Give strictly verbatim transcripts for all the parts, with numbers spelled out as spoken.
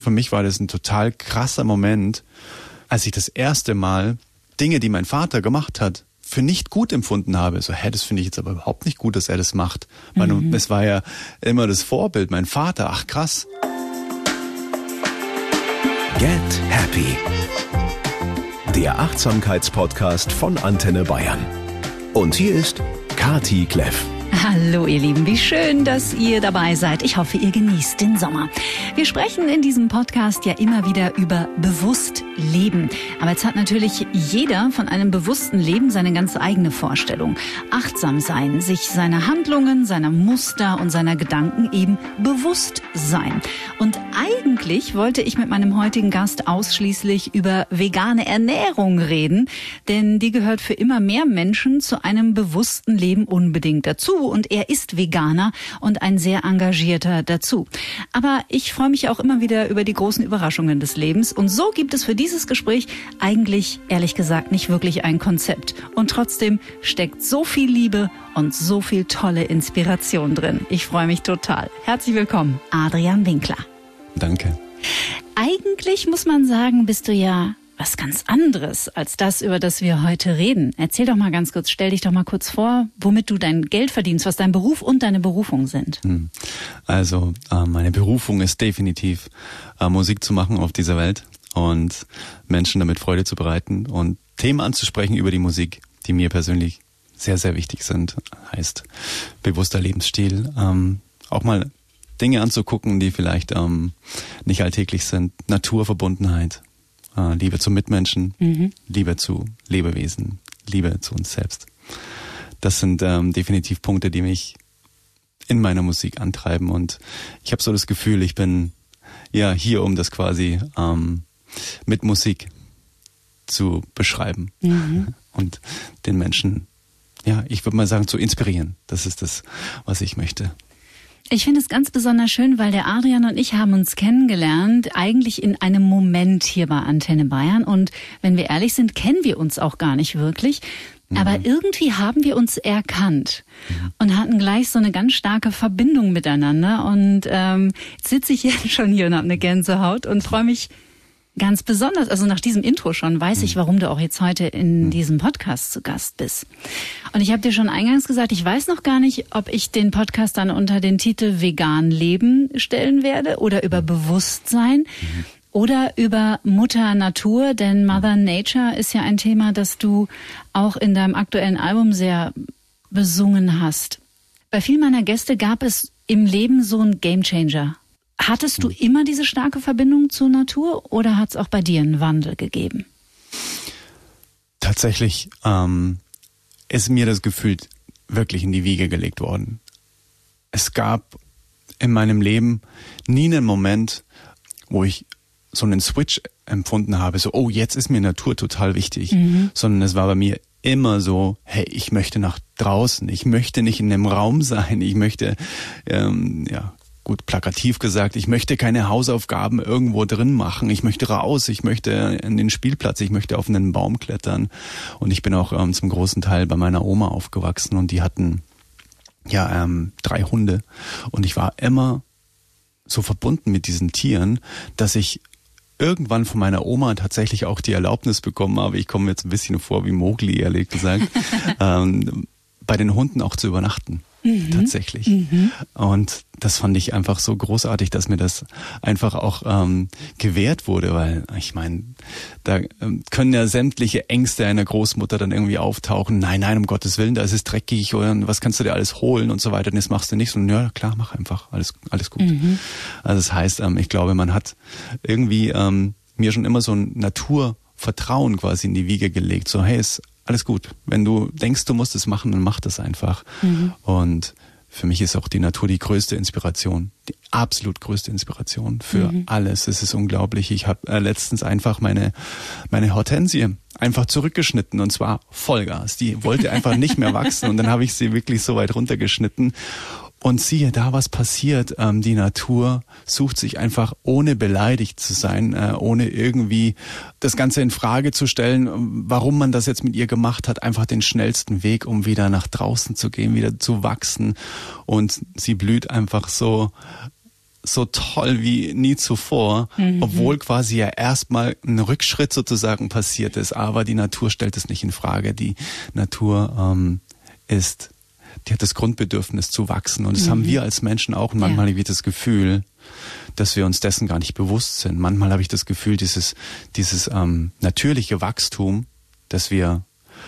für mich war das ein total krasser Moment, als ich das erste Mal Dinge, die mein Vater gemacht hat, für nicht gut empfunden habe. So, hä, das finde ich jetzt aber überhaupt nicht gut, dass er das macht. Mhm. Es war ja immer das Vorbild, mein Vater. Ach, krass. Get Happy. Der Achtsamkeitspodcast von Antenne Bayern. Und hier ist Kati Kleff. Hallo ihr Lieben, wie schön, dass ihr dabei seid. Ich hoffe, ihr genießt den Sommer. Wir sprechen in diesem Podcast ja immer wieder über bewusst leben. Aber jetzt hat natürlich jeder von einem bewussten Leben seine ganz eigene Vorstellung. Achtsam sein, sich seiner Handlungen, seiner Muster und seiner Gedanken eben bewusst sein. Und eigentlich wollte ich mit meinem heutigen Gast ausschließlich über vegane Ernährung reden, denn die gehört für immer mehr Menschen zu einem bewussten Leben unbedingt dazu. Und er ist Veganer und ein sehr engagierter dazu. Aber ich freue mich auch immer wieder über die großen Überraschungen des Lebens. Und so gibt es für dieses Gespräch eigentlich, ehrlich gesagt, nicht wirklich ein Konzept. Und trotzdem steckt so viel Liebe und so viel tolle Inspiration drin. Ich freue mich total. Herzlich willkommen, Adrian Winkler. Danke. Eigentlich muss man sagen, bist du ja was ganz anderes als das, über das wir heute reden. Erzähl doch mal ganz kurz, stell dich doch mal kurz vor, womit du dein Geld verdienst, was dein Beruf und deine Berufung sind. Also äh, meine Berufung ist definitiv äh, Musik zu machen auf dieser Welt und Menschen damit Freude zu bereiten und Themen anzusprechen über die Musik, die mir persönlich sehr, sehr wichtig sind. Heißt bewusster Lebensstil, ähm, auch mal Dinge anzugucken, die vielleicht ähm, nicht alltäglich sind, Naturverbundenheit, Liebe zu Mitmenschen, mhm. Liebe zu Lebewesen, Liebe zu uns selbst. Das sind ähm, definitiv Punkte, die mich in meiner Musik antreiben. Und ich habe so das Gefühl, ich bin ja hier, um das quasi ähm, mit Musik zu beschreiben mhm. und den Menschen, ja, ich würde mal sagen, zu inspirieren. Das ist das, was ich möchte. Ich finde es ganz besonders schön, weil der Adrian und ich haben uns kennengelernt, eigentlich in einem Moment hier bei Antenne Bayern. Und wenn wir ehrlich sind, kennen wir uns auch gar nicht wirklich. Mhm. Aber irgendwie haben wir uns erkannt mhm. und hatten gleich so eine ganz starke Verbindung miteinander. Und ähm, jetzt sitze ich jetzt schon hier und habe eine Gänsehaut und freue mich ganz besonders, also nach diesem Intro schon, weiß ich, warum du auch jetzt heute in diesem Podcast zu Gast bist. Und ich habe dir schon eingangs gesagt, ich weiß noch gar nicht, ob ich den Podcast dann unter den Titel Vegan Leben stellen werde oder über Bewusstsein mhm. oder über Mutter Natur, denn Mother Nature ist ja ein Thema, das du auch in deinem aktuellen Album sehr besungen hast. Bei vielen meiner Gäste gab es im Leben so einen Gamechanger. Hattest du immer diese starke Verbindung zur Natur oder hat es auch bei dir einen Wandel gegeben? Tatsächlich ähm, ist mir das Gefühl wirklich in die Wiege gelegt worden. Es gab in meinem Leben nie einen Moment, wo ich so einen Switch empfunden habe, so, oh, jetzt ist mir Natur total wichtig, mhm. sondern es war bei mir immer so, hey, ich möchte nach draußen, ich möchte nicht in einem Raum sein, ich möchte, ähm, ja, gut plakativ gesagt, ich möchte keine Hausaufgaben irgendwo drin machen, ich möchte raus, ich möchte in den Spielplatz, ich möchte auf einen Baum klettern. Und ich bin auch ähm, zum großen Teil bei meiner Oma aufgewachsen und die hatten ja ähm, drei Hunde und ich war immer so verbunden mit diesen Tieren, dass ich irgendwann von meiner Oma tatsächlich auch die Erlaubnis bekommen habe, ich komme mir jetzt ein bisschen vor wie Mowgli, ehrlich gesagt, ähm, bei den Hunden auch zu übernachten. Mhm. Tatsächlich. Mhm. Und das fand ich einfach so großartig, dass mir das einfach auch ähm, gewährt wurde, weil ich meine, da ähm, können ja sämtliche Ängste einer Großmutter dann irgendwie auftauchen. Nein, nein, um Gottes Willen, da ist es dreckig oder was kannst du dir alles holen und so weiter. Und das machst du nicht. Und ja, klar, mach einfach. Alles, alles gut. Mhm. Also das heißt, ähm, ich glaube, man hat irgendwie ähm, mir schon immer so ein Naturvertrauen quasi in die Wiege gelegt. So, hey, ist alles gut. Wenn du denkst, du musst es machen, dann mach das einfach. Mhm. Und für mich ist auch die Natur die größte Inspiration, die absolut größte Inspiration für mhm. alles. Es ist unglaublich. Ich habe äh, letztens einfach meine meine Hortensie einfach zurückgeschnitten und zwar Vollgas. Die wollte einfach nicht mehr wachsen und dann habe ich sie wirklich so weit runtergeschnitten. Und siehe da, was passiert. Ähm, die Natur sucht sich einfach, ohne beleidigt zu sein, äh, ohne irgendwie das Ganze in Frage zu stellen, warum man das jetzt mit ihr gemacht hat, einfach den schnellsten Weg, um wieder nach draußen zu gehen, wieder zu wachsen. Und sie blüht einfach so so toll wie nie zuvor, mhm. obwohl quasi ja erstmal ein Rückschritt sozusagen passiert ist. Aber die Natur stellt es nicht in Frage. Die Natur ähm, ist, die hat das Grundbedürfnis zu wachsen. Und das mhm. haben wir als Menschen auch. Und manchmal ja. habe ich das Gefühl, dass wir uns dessen gar nicht bewusst sind. Manchmal habe ich das Gefühl, dieses, dieses ähm, natürliche Wachstum, das wir,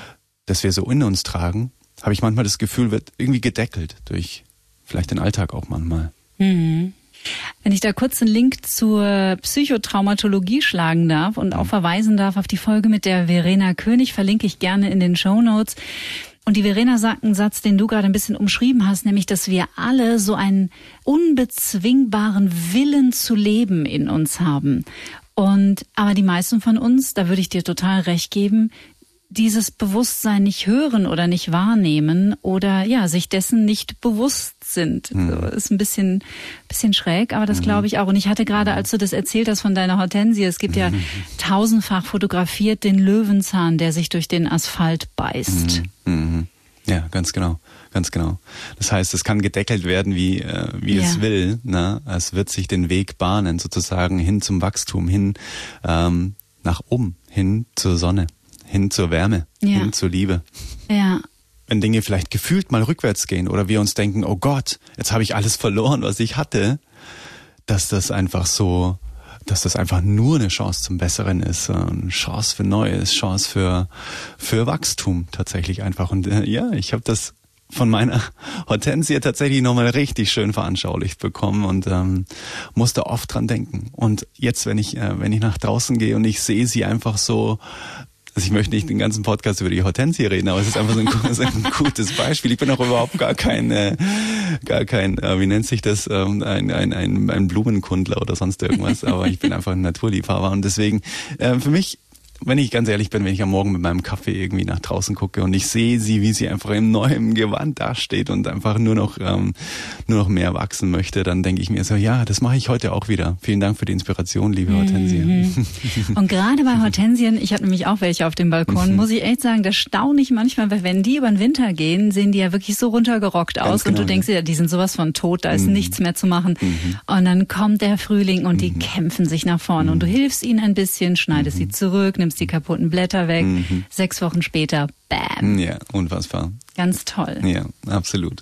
das wir so in uns tragen, habe ich manchmal das Gefühl, wird irgendwie gedeckelt durch vielleicht den Alltag auch manchmal. Mhm. Wenn ich da kurz einen Link zur Psychotraumatologie schlagen darf und auch verweisen darf auf die Folge mit der Verena König, verlinke ich gerne in den Shownotes. Und die Verena sagt einen Satz, den du gerade ein bisschen umschrieben hast, nämlich, dass wir alle so einen unbezwingbaren Willen zu leben in uns haben. Und aber die meisten von uns, da würde ich dir total recht geben, dieses Bewusstsein nicht hören oder nicht wahrnehmen oder ja sich dessen nicht bewusst sind. Mhm. So, ist ein bisschen bisschen schräg, aber das mhm. glaube ich auch. Und ich hatte gerade, als du das erzählt hast von deiner Hortensie, es gibt mhm. ja tausendfach fotografiert den Löwenzahn, der sich durch den Asphalt beißt. Mhm. Mhm. Ja, ganz genau, ganz genau. Das heißt, es kann gedeckelt werden, wie äh, wie ja. es will. Ne? Es wird sich den Weg bahnen, sozusagen hin zum Wachstum, hin ähm, nach oben, hin zur Sonne. Hin zur Wärme, ja. hin zur Liebe. Ja. Wenn Dinge vielleicht gefühlt mal rückwärts gehen oder wir uns denken, oh Gott, jetzt habe ich alles verloren, was ich hatte, dass das einfach so, dass das einfach nur eine Chance zum Besseren ist, eine Chance für Neues, Chance für für Wachstum tatsächlich einfach. Und äh, ja, ich habe das von meiner Hortensie tatsächlich nochmal richtig schön veranschaulicht bekommen und ähm, musste oft dran denken. Und jetzt, wenn ich äh, wenn ich nach draußen gehe und ich sehe sie einfach so. Also ich möchte nicht den ganzen Podcast über die Hortensie reden, aber es ist einfach so ein, so ein gutes Beispiel. Ich bin auch überhaupt gar kein, äh, gar kein, äh, wie nennt sich das, ähm, ein, ein, ein, ein Blumenkundler oder sonst irgendwas, aber ich bin einfach ein Naturliebhaber und deswegen äh, für mich, wenn ich ganz ehrlich bin, wenn ich am Morgen mit meinem Kaffee irgendwie nach draußen gucke und ich sehe sie, wie sie einfach im neuen Gewand dasteht und einfach nur noch ähm, nur noch mehr wachsen möchte, dann denke ich mir so, ja, das mache ich heute auch wieder. Vielen Dank für die Inspiration, liebe Hortensie. Mhm. Und gerade bei Hortensien, ich habe nämlich auch welche auf dem Balkon, muss ich echt sagen, das staune ich manchmal, weil wenn die über den Winter gehen, sehen die ja wirklich so runtergerockt aus. Ganz genau, und du denkst dir, ja, die sind sowas von tot, da ist mhm. nichts mehr zu machen. Mhm. Und dann kommt der Frühling und die mhm. kämpfen sich nach vorne mhm. und du hilfst ihnen ein bisschen, schneidest mhm. sie zurück, nimmst die kaputten Blätter weg. Mhm. Sechs Wochen später, bam. Ja, unfassbar. Ganz toll. Ja, absolut.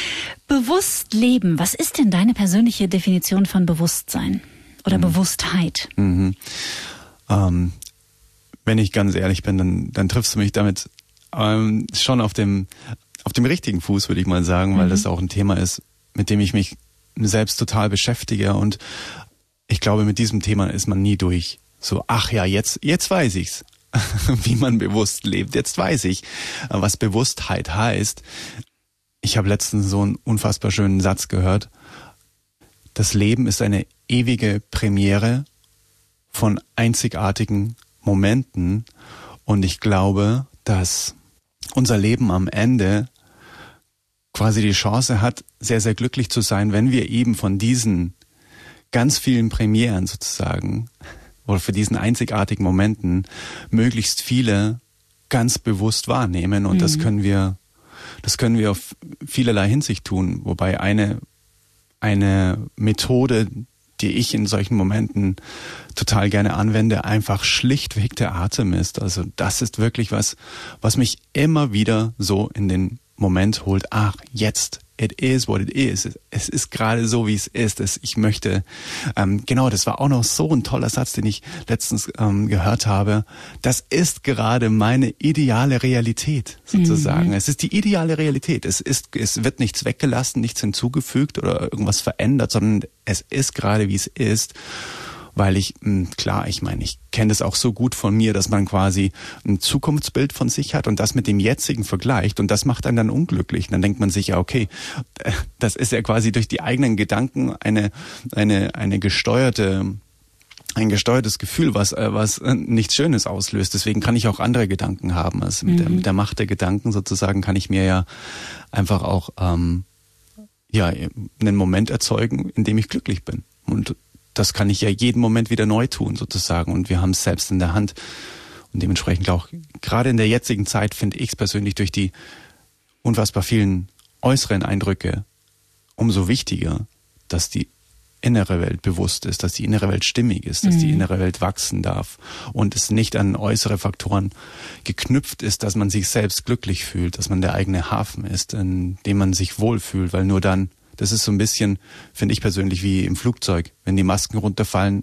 Bewusst leben. Was ist denn deine persönliche Definition von Bewusstsein oder mhm. Bewusstheit? Mhm. Ähm, wenn ich ganz ehrlich bin, dann, dann triffst du mich damit ähm, schon auf dem, auf dem richtigen Fuß, würde ich mal sagen, weil mhm. das auch ein Thema ist, mit dem ich mich selbst total beschäftige und ich glaube, mit diesem Thema ist man nie durch. So, ach ja, jetzt, jetzt weiß ich's, wie man bewusst lebt. Jetzt weiß ich, was Bewusstheit heißt. Ich habe letztens so einen unfassbar schönen Satz gehört. Das Leben ist eine ewige Premiere von einzigartigen Momenten. Und ich glaube, dass unser Leben am Ende quasi die Chance hat, sehr, sehr glücklich zu sein, wenn wir eben von diesen ganz vielen Premieren sozusagen oder für diesen einzigartigen Momenten möglichst viele ganz bewusst wahrnehmen. Und mhm. das können wir, das können wir auf vielerlei Hinsicht tun. Wobei eine, eine Methode, die ich in solchen Momenten total gerne anwende, einfach schlichtweg der Atem ist. Also das ist wirklich was, was mich immer wieder so in den Moment holt. Ach, jetzt. It is what it is. Es ist gerade so, wie es ist. Es, ich möchte, ähm, genau, das war auch noch so ein toller Satz, den ich letztens ähm, gehört habe. Das ist gerade meine ideale Realität, sozusagen. Mhm. Es ist die ideale Realität. Es ist, es wird nichts weggelassen, nichts hinzugefügt oder irgendwas verändert, sondern es ist gerade, wie es ist. Weil ich, klar, ich meine, ich kenne das auch so gut von mir, dass man quasi ein Zukunftsbild von sich hat und das mit dem jetzigen vergleicht und das macht einen dann unglücklich. Und dann denkt man sich ja, okay, das ist ja quasi durch die eigenen Gedanken eine eine eine gesteuerte ein gesteuertes Gefühl, was was nichts Schönes auslöst. Deswegen kann ich auch andere Gedanken haben. Also mit, mhm. der, mit der Macht der Gedanken sozusagen kann ich mir ja einfach auch ähm, ja einen Moment erzeugen, in dem ich glücklich bin. Und das kann ich ja jeden Moment wieder neu tun, sozusagen. Und wir haben es selbst in der Hand. Und dementsprechend auch, gerade in der jetzigen Zeit, finde ich es persönlich durch die unfassbar vielen äußeren Eindrücke umso wichtiger, dass die innere Welt bewusst ist, dass die innere Welt stimmig ist, dass mhm. die innere Welt wachsen darf und es nicht an äußere Faktoren geknüpft ist, dass man sich selbst glücklich fühlt, dass man der eigene Hafen ist, in dem man sich wohlfühlt, weil nur dann, das ist so ein bisschen, finde ich persönlich, wie im Flugzeug, wenn die Masken runterfallen,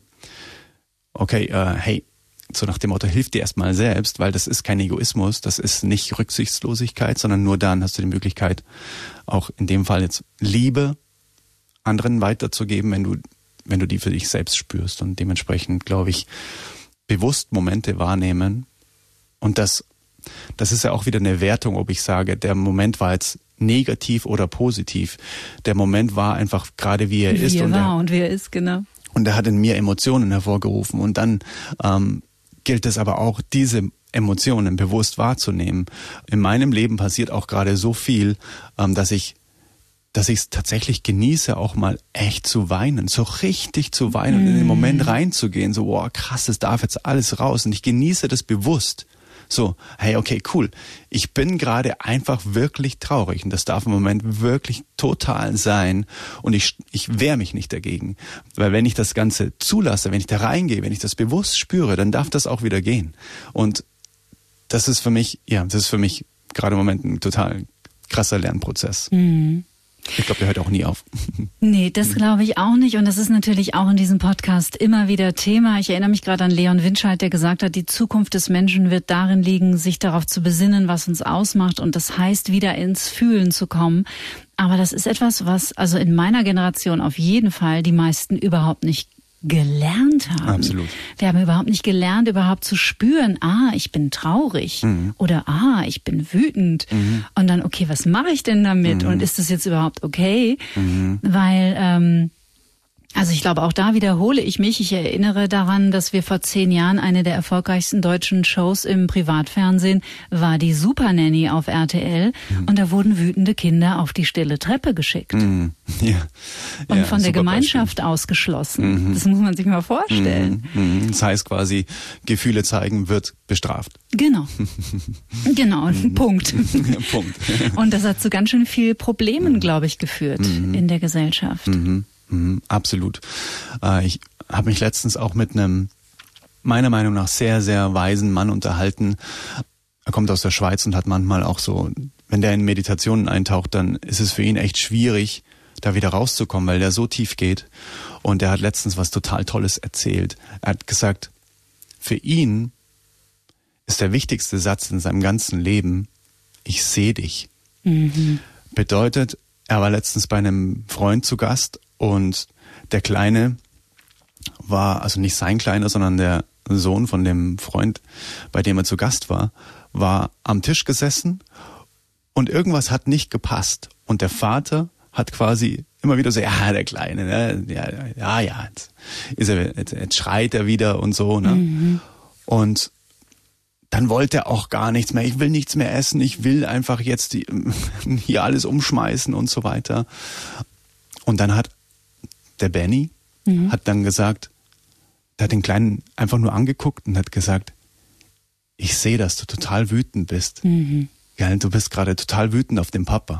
okay, äh, hey, so nach dem Motto, hilf dir erstmal selbst, weil das ist kein Egoismus, das ist nicht Rücksichtslosigkeit, sondern nur dann hast du die Möglichkeit, auch in dem Fall jetzt Liebe anderen weiterzugeben, wenn du, wenn du die für dich selbst spürst und dementsprechend, glaube ich, bewusst Momente wahrnehmen. Und das, das ist ja auch wieder eine Wertung, ob ich sage, der Moment war jetzt negativ oder positiv. Der Moment war einfach gerade wie er wie ist. Wie er und war der, und wie er ist, genau. Und er hat in mir Emotionen hervorgerufen und dann ähm, gilt es aber auch, diese Emotionen bewusst wahrzunehmen. In meinem Leben passiert auch gerade so viel, ähm, dass ich dass ich es tatsächlich genieße, auch mal echt zu weinen, so richtig zu weinen und in den Moment reinzugehen, so, wow, krass, es darf jetzt alles raus und ich genieße das bewusst. So, hey, okay, cool, ich bin gerade einfach wirklich traurig und das darf im Moment wirklich total sein und ich, ich wehre mich nicht dagegen, weil wenn ich das Ganze zulasse, wenn ich da reingehe, wenn ich das bewusst spüre, dann darf das auch wieder gehen und das ist für mich, ja, das ist für mich gerade im Moment ein total krasser Lernprozess. Mhm. Ich glaube, der hört auch nie auf. Nee, das glaube ich auch nicht. Und das ist natürlich auch in diesem Podcast immer wieder Thema. Ich erinnere mich gerade an Leon Winscheid, der gesagt hat, die Zukunft des Menschen wird darin liegen, sich darauf zu besinnen, was uns ausmacht. Und das heißt, wieder ins Fühlen zu kommen. Aber das ist etwas, was also in meiner Generation auf jeden Fall die meisten überhaupt nicht gelernt haben. Absolut. Wir haben überhaupt nicht gelernt, überhaupt zu spüren, ah, ich bin traurig mhm. oder ah, ich bin wütend. Mhm. Und dann, okay, was mache ich denn damit? Mhm. Und ist das jetzt überhaupt okay? Mhm. Weil, ähm, also ich glaube, auch da wiederhole ich mich. Ich erinnere daran, dass wir vor zehn Jahren eine der erfolgreichsten deutschen Shows im Privatfernsehen war die Super Nanny auf R T L. Mhm. Und da wurden wütende Kinder auf die stille Treppe geschickt. Mhm. Ja. Und ja, von der Gemeinschaft Beispiel. ausgeschlossen. Mhm. Das muss man sich mal vorstellen. Mhm. Das heißt quasi, Gefühle zeigen wird bestraft. Genau. Genau, Punkt. Punkt. Und das hat zu ganz schön viel Problemen, glaube ich, geführt mhm. in der Gesellschaft. Mhm. Mhm, absolut. Äh, ich habe mich letztens auch mit einem, meiner Meinung nach, sehr, sehr weisen Mann unterhalten. Er kommt aus der Schweiz und hat manchmal auch so, wenn der in Meditationen eintaucht, dann ist es für ihn echt schwierig, da wieder rauszukommen, weil der so tief geht. Und er hat letztens was total Tolles erzählt. Er hat gesagt, für ihn ist der wichtigste Satz in seinem ganzen Leben, ich sehe dich. Mhm. Bedeutet, er war letztens bei einem Freund zu Gast und der Kleine war, also nicht sein Kleiner, sondern der Sohn von dem Freund, bei dem er zu Gast war, war am Tisch gesessen und irgendwas hat nicht gepasst. Und der Vater hat quasi immer wieder so, ja, der Kleine, ne? ja, ja, ja, jetzt, ist er, jetzt, jetzt schreit er wieder und so. Ne? Mhm. Und dann wollte er auch gar nichts mehr. Ich will nichts mehr essen. Ich will einfach jetzt die, hier alles umschmeißen und so weiter. Und dann hat der Benny mhm. hat dann gesagt, der hat den Kleinen einfach nur angeguckt und hat gesagt, ich sehe, dass du total wütend bist. Mhm. Ja, du bist gerade total wütend auf den Papa.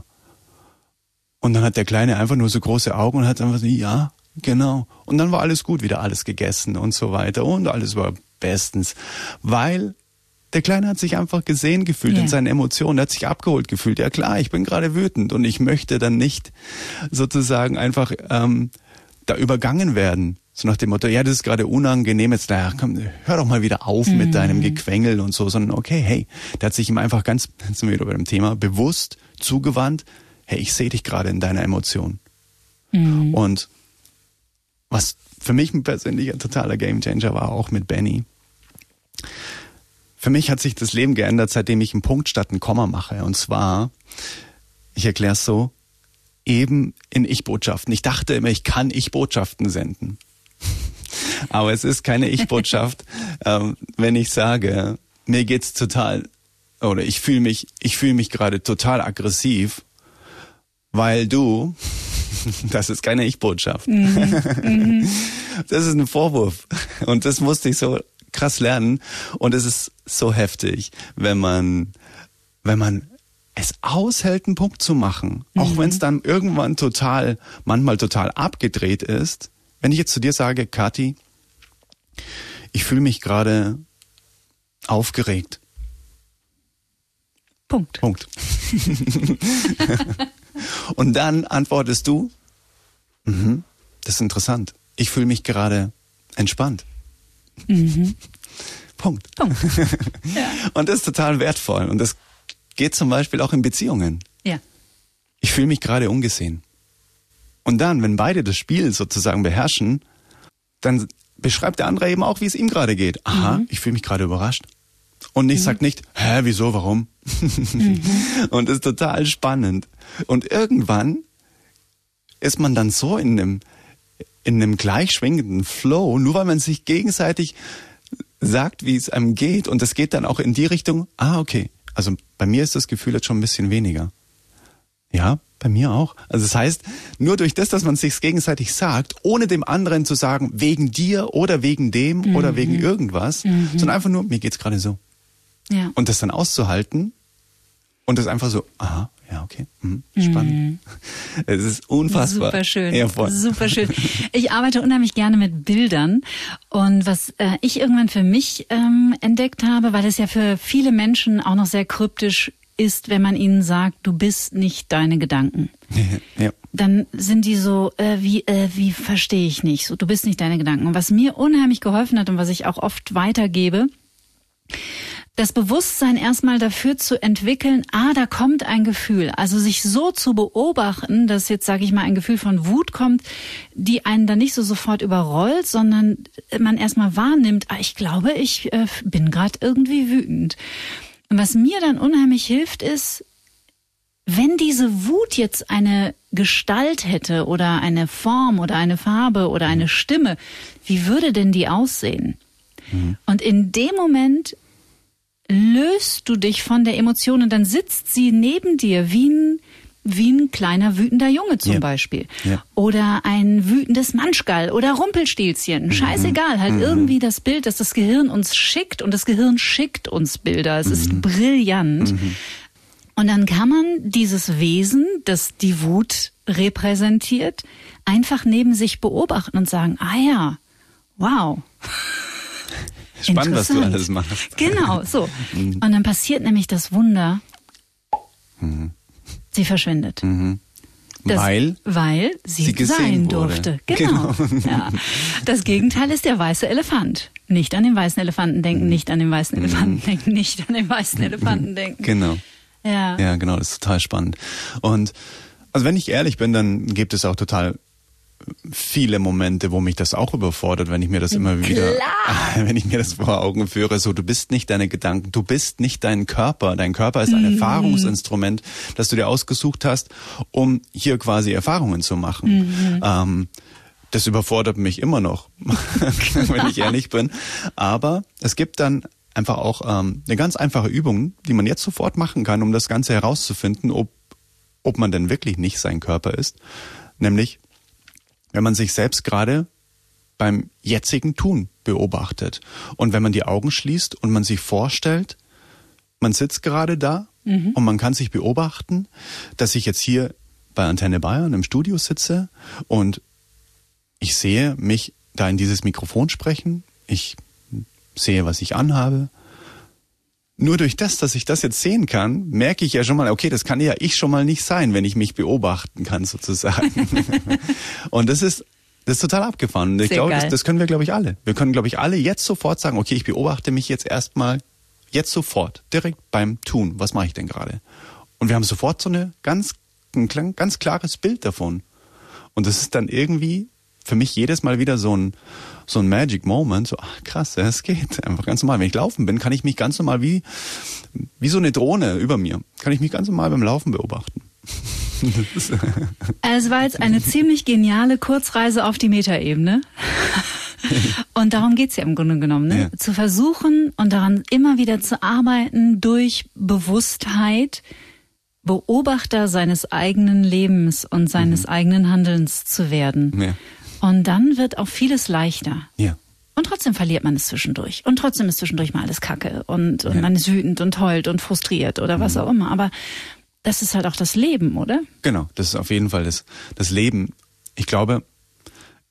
Und dann hat der Kleine einfach nur so große Augen und hat einfach so, ja, genau. Und dann war alles gut, wieder alles gegessen und so weiter. Und alles war bestens. Weil der Kleine hat sich einfach gesehen gefühlt yeah. in seinen Emotionen, er hat sich abgeholt gefühlt. Ja klar, ich bin gerade wütend und ich möchte dann nicht sozusagen einfach ähm, da übergangen werden. So nach dem Motto, ja, das ist gerade unangenehm, jetzt naja, komm, hör doch mal wieder auf mm. mit deinem Gequengel und so, sondern okay, hey, der hat sich ihm einfach ganz, jetzt sind wir wieder bei dem Thema, bewusst zugewandt, hey, ich sehe dich gerade in deiner Emotion. Mm. Und was für mich ein persönlicher totaler Gamechanger war, auch mit Benny. Für mich hat sich das Leben geändert, seitdem ich einen Punkt statt ein Komma mache. Und zwar, ich erkläre es so, eben in Ich-Botschaften. Ich dachte immer, ich kann Ich-Botschaften senden. Aber es ist keine Ich-Botschaft, ähm, wenn ich sage, mir geht's total, oder ich fühle mich, ich fühle mich gerade total aggressiv, weil du, das ist keine Ich-Botschaft. Mhm. Das ist ein Vorwurf. Und das musste ich so krass lernen. Und es ist so heftig, wenn man, wenn man es aushält, einen Punkt zu machen, mhm. auch wenn es dann irgendwann total, manchmal total abgedreht ist, wenn ich jetzt zu dir sage, Kathi, ich fühle mich gerade aufgeregt. Punkt. Punkt. Und dann antwortest du, mhm, das ist interessant. Ich fühle mich gerade entspannt. Mhm. Punkt. Punkt. Ja. Und das ist total wertvoll. Und das geht zum Beispiel auch in Beziehungen. Ja. Ich fühle mich gerade ungesehen. Und dann, wenn beide das Spiel sozusagen beherrschen, dann beschreibt der andere eben auch, wie es ihm gerade geht. Aha, mhm. ich fühle mich gerade überrascht. Und ich mhm. sag nicht, hä, wieso, warum? Mhm. Und das ist total spannend. Und irgendwann ist man dann so in einem, in einem gleichschwingenden Flow, nur weil man sich gegenseitig sagt, wie es einem geht. Und das geht dann auch in die Richtung, ah, okay. Also bei mir ist das Gefühl jetzt schon ein bisschen weniger. Ja, bei mir auch. Also das heißt, nur durch das, dass man es sich gegenseitig sagt, ohne dem anderen zu sagen, wegen dir oder wegen dem mhm. oder wegen irgendwas, mhm. sondern einfach nur, mir geht's gerade so. Ja. Und das dann auszuhalten und das einfach so, aha, ja, okay, mhm, spannend. Mhm. Es ist unfassbar. Super schön, ja, voll. super schön. Ich arbeite unheimlich gerne mit Bildern und was äh, ich irgendwann für mich ähm, entdeckt habe, weil es ja für viele Menschen auch noch sehr kryptisch ist, wenn man ihnen sagt, du bist nicht deine Gedanken. Ja. Dann sind die so, äh, wie, äh, wie verstehe ich nicht, so, du bist nicht deine Gedanken. Und was mir unheimlich geholfen hat und was ich auch oft weitergebe, das Bewusstsein erstmal dafür zu entwickeln, ah, da kommt ein Gefühl. Also sich so zu beobachten, dass jetzt, sage ich mal, ein Gefühl von Wut kommt, die einen dann nicht so sofort überrollt, sondern man erstmal wahrnimmt, ah, ich glaube, ich äh, bin gerade irgendwie wütend. Und was mir dann unheimlich hilft, ist, wenn diese Wut jetzt eine Gestalt hätte oder eine Form oder eine Farbe oder eine Stimme, wie würde denn die aussehen? Mhm. Und in dem Moment löst du dich von der Emotion und dann sitzt sie neben dir wie ein, wie ein kleiner wütender Junge zum ja. Beispiel. Ja. Oder ein wütendes Manschgall oder Rumpelstilzchen. Scheißegal, halt mhm. irgendwie das Bild, das das Gehirn uns schickt und das Gehirn schickt uns Bilder. Es mhm. ist brillant. Mhm. Und dann kann man dieses Wesen, das die Wut repräsentiert, einfach neben sich beobachten und sagen, ah ja, wow. Spannend, was du alles machst. Genau, so. Mhm. Und dann passiert nämlich das Wunder, mhm. sie verschwindet. Mhm. Das, weil? Weil sie, sie sein durfte. Wurde. Genau. genau. Ja. Das Gegenteil ist der weiße Elefant. Nicht an den weißen Elefanten denken, mhm. nicht an den weißen Elefanten mhm. denken, nicht an den weißen Elefanten denken. Genau. Ja. Ja, genau, das ist total spannend. Und also wenn ich ehrlich bin, dann gibt es auch total viele Momente, wo mich das auch überfordert, wenn ich mir das immer wieder, Klar. wenn ich mir das vor Augen führe, so, du bist nicht deine Gedanken, du bist nicht dein Körper, dein Körper ist ein mm. Erfahrungsinstrument, das du dir ausgesucht hast, um hier quasi Erfahrungen zu machen. Mm. Ähm, das überfordert mich immer noch, wenn ich ehrlich bin, aber es gibt dann einfach auch ähm, eine ganz einfache Übung, die man jetzt sofort machen kann, um das Ganze herauszufinden, ob, ob man denn wirklich nicht sein Körper ist, nämlich wenn man sich selbst gerade beim jetzigen Tun beobachtet. Und wenn man die Augen schließt und man sich vorstellt, man sitzt gerade da mhm. und man kann sich beobachten, dass ich jetzt hier bei Antenne Bayern im Studio sitze und ich sehe mich da in dieses Mikrofon sprechen, ich sehe, was ich anhabe. Nur durch das, dass ich das jetzt sehen kann, merke ich ja schon mal, okay, das kann ja ich schon mal nicht sein, wenn ich mich beobachten kann sozusagen. Und das ist das ist total abgefahren. Und ich glaube, das, das können wir, glaube ich, alle. Wir können, glaube ich, alle jetzt sofort sagen, okay, ich beobachte mich jetzt erstmal, jetzt sofort, direkt beim Tun. Was mache ich denn gerade? Und wir haben sofort so eine ganz, ein ganz klares Bild davon. Und das ist dann irgendwie für mich jedes Mal wieder so ein so ein Magic Moment, so ach krass, es geht einfach ganz normal. Wenn ich laufen bin, kann ich mich ganz normal wie wie so eine Drohne über mir, kann ich mich ganz normal beim Laufen beobachten. Es war jetzt eine ziemlich geniale Kurzreise auf die Metaebene. Und darum geht's ja im Grunde genommen, ne? Ja. Zu versuchen und daran immer wieder zu arbeiten, durch Bewusstheit Beobachter seines eigenen Lebens und seines mhm. eigenen Handelns zu werden. Ja. Und dann wird auch vieles leichter. Ja. Und trotzdem verliert man es zwischendurch. Und trotzdem ist zwischendurch mal alles Kacke. Und, und ja. man ist wütend und heult und frustriert oder was mhm. auch immer. Aber das ist halt auch das Leben, oder? Genau, das ist auf jeden Fall das, das Leben. Ich glaube,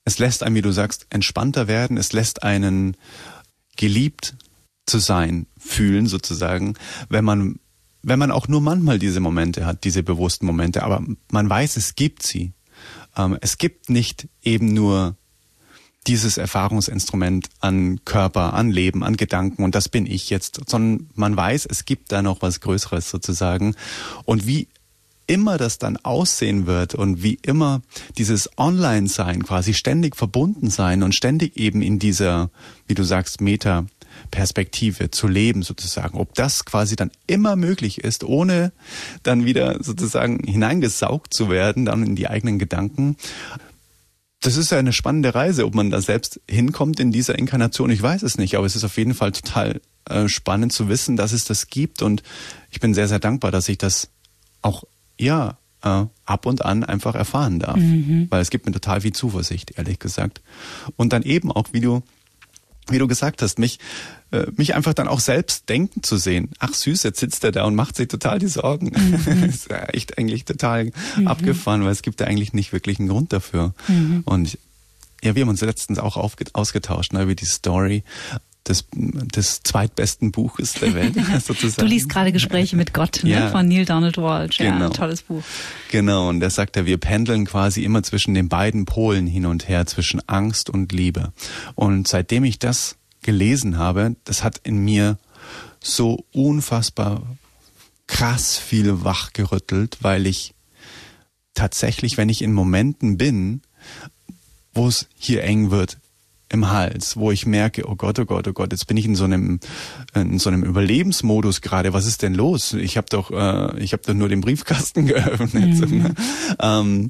es lässt einen, wie du sagst, entspannter werden. Es lässt einen geliebt zu sein, fühlen sozusagen, wenn man, wenn man auch nur manchmal diese Momente hat, diese bewussten Momente. Aber man weiß, es gibt sie. Ähm, es gibt nicht eben nur dieses Erfahrungsinstrument an Körper, an Leben, an Gedanken und das bin ich jetzt, sondern man weiß, es gibt da noch was Größeres sozusagen. Und wie immer das dann aussehen wird und wie immer dieses Online-Sein, quasi ständig verbunden sein und ständig eben in dieser, wie du sagst, Meta-Perspektive zu leben sozusagen, ob das quasi dann immer möglich ist, ohne dann wieder sozusagen hineingesaugt zu werden, dann in die eigenen Gedanken. Das ist ja eine spannende Reise, ob man da selbst hinkommt in dieser Inkarnation. Ich weiß es nicht, aber es ist auf jeden Fall total äh, spannend zu wissen, dass es das gibt und ich bin sehr, sehr dankbar, dass ich das auch, ja, äh, ab und an einfach erfahren darf, mhm. weil es gibt mir total viel Zuversicht, ehrlich gesagt. Und dann eben auch, wie du, wie du gesagt hast, mich, äh, mich einfach dann auch selbst denken zu sehen. Ach süß, jetzt sitzt er da und macht sich total die Sorgen. Mhm. Das ist ja echt eigentlich total mhm. abgefahren, weil es gibt ja eigentlich nicht wirklich einen Grund dafür. Mhm. Und ja, wir haben uns letztens auch aufge- ausgetauscht, ne, über die Story des, des zweitbesten Buches der Welt, sozusagen. Du liest gerade Gespräche mit Gott, ne, ja. von Neil Donald Walsch. Ja, genau. Ein tolles Buch. Genau, und da sagt er, wir pendeln quasi immer zwischen den beiden Polen hin und her, zwischen Angst und Liebe. Und seitdem ich das gelesen habe, das hat in mir so unfassbar krass viel wachgerüttelt, weil ich tatsächlich, wenn ich in Momenten bin, wo es hier eng wird, im Hals, wo ich merke, oh Gott, oh Gott, oh Gott, jetzt bin ich in so einem in so einem Überlebensmodus gerade. Was ist denn los? Ich habe doch, äh, ich habe doch nur den Briefkasten geöffnet. Mhm. ähm,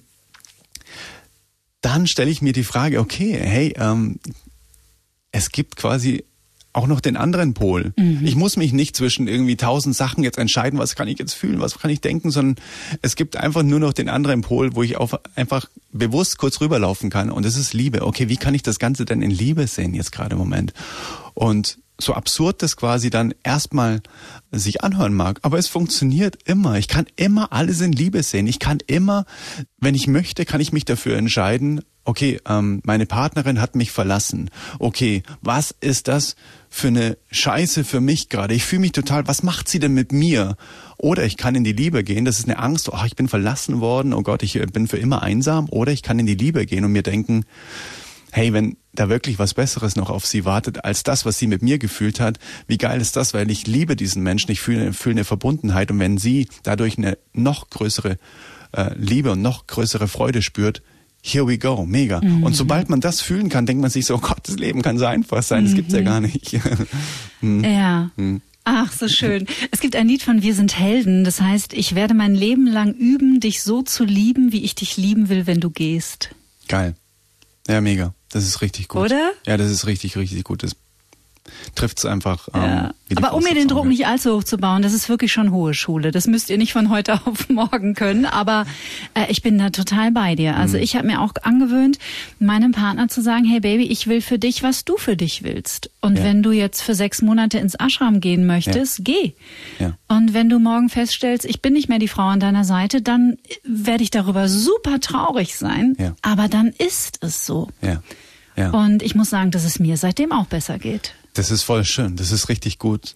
dann stelle ich mir die Frage, okay, hey, ähm, es gibt quasi auch noch den anderen Pol. Mhm. Ich muss mich nicht zwischen irgendwie tausend Sachen jetzt entscheiden, was kann ich jetzt fühlen, was kann ich denken, sondern es gibt einfach nur noch den anderen Pol, wo ich auf einfach bewusst kurz rüberlaufen kann und das ist Liebe. Okay, wie kann ich das Ganze denn in Liebe sehen jetzt gerade im Moment? Und so absurd das quasi dann erstmal sich anhören mag, aber es funktioniert immer. Ich kann immer alles in Liebe sehen. Ich kann immer, wenn ich möchte, kann ich mich dafür entscheiden, okay, ähm, meine Partnerin hat mich verlassen. Okay, was ist das für eine Scheiße für mich gerade? Ich fühle mich total, was macht sie denn mit mir? Oder ich kann in die Liebe gehen, das ist eine Angst, oh, ich bin verlassen worden, oh Gott, ich bin für immer einsam. Oder ich kann in die Liebe gehen und mir denken, hey, wenn da wirklich was Besseres noch auf sie wartet, als das, was sie mit mir gefühlt hat, wie geil ist das, weil ich liebe diesen Menschen, ich fühle, fühle eine Verbundenheit und wenn sie dadurch eine noch größere äh, Liebe und noch größere Freude spürt, here we go, mega. Mhm. Und sobald man das fühlen kann, denkt man sich so, oh Gott, das Leben kann so einfach sein, das mhm. gibt's ja gar nicht. hm. Ja. Hm. Ach, so schön. Es gibt ein Lied von Wir sind Helden, das heißt, ich werde mein Leben lang üben, dich so zu lieben, wie ich dich lieben will, wenn du gehst. Geil. Ja, mega. Das ist richtig gut. Oder? Ja, das ist richtig, richtig gut. Das trifft es einfach. Ja. Ähm, Aber um mir den Druck nicht allzu hoch zu bauen, das ist wirklich schon hohe Schule. Das müsst ihr nicht von heute auf morgen können. Aber äh, ich bin da total bei dir. Also mhm. ich habe mir auch angewöhnt, meinem Partner zu sagen, hey Baby, ich will für dich, was du für dich willst. Und ja. wenn du jetzt für sechs Monate ins Ashram gehen möchtest, ja. geh. Ja. Und wenn du morgen feststellst, ich bin nicht mehr die Frau an deiner Seite, dann werde ich darüber super traurig sein. Ja. Aber dann ist es so. Ja. Ja. Und ich muss sagen, dass es mir seitdem auch besser geht. Das ist voll schön. Das ist richtig gut,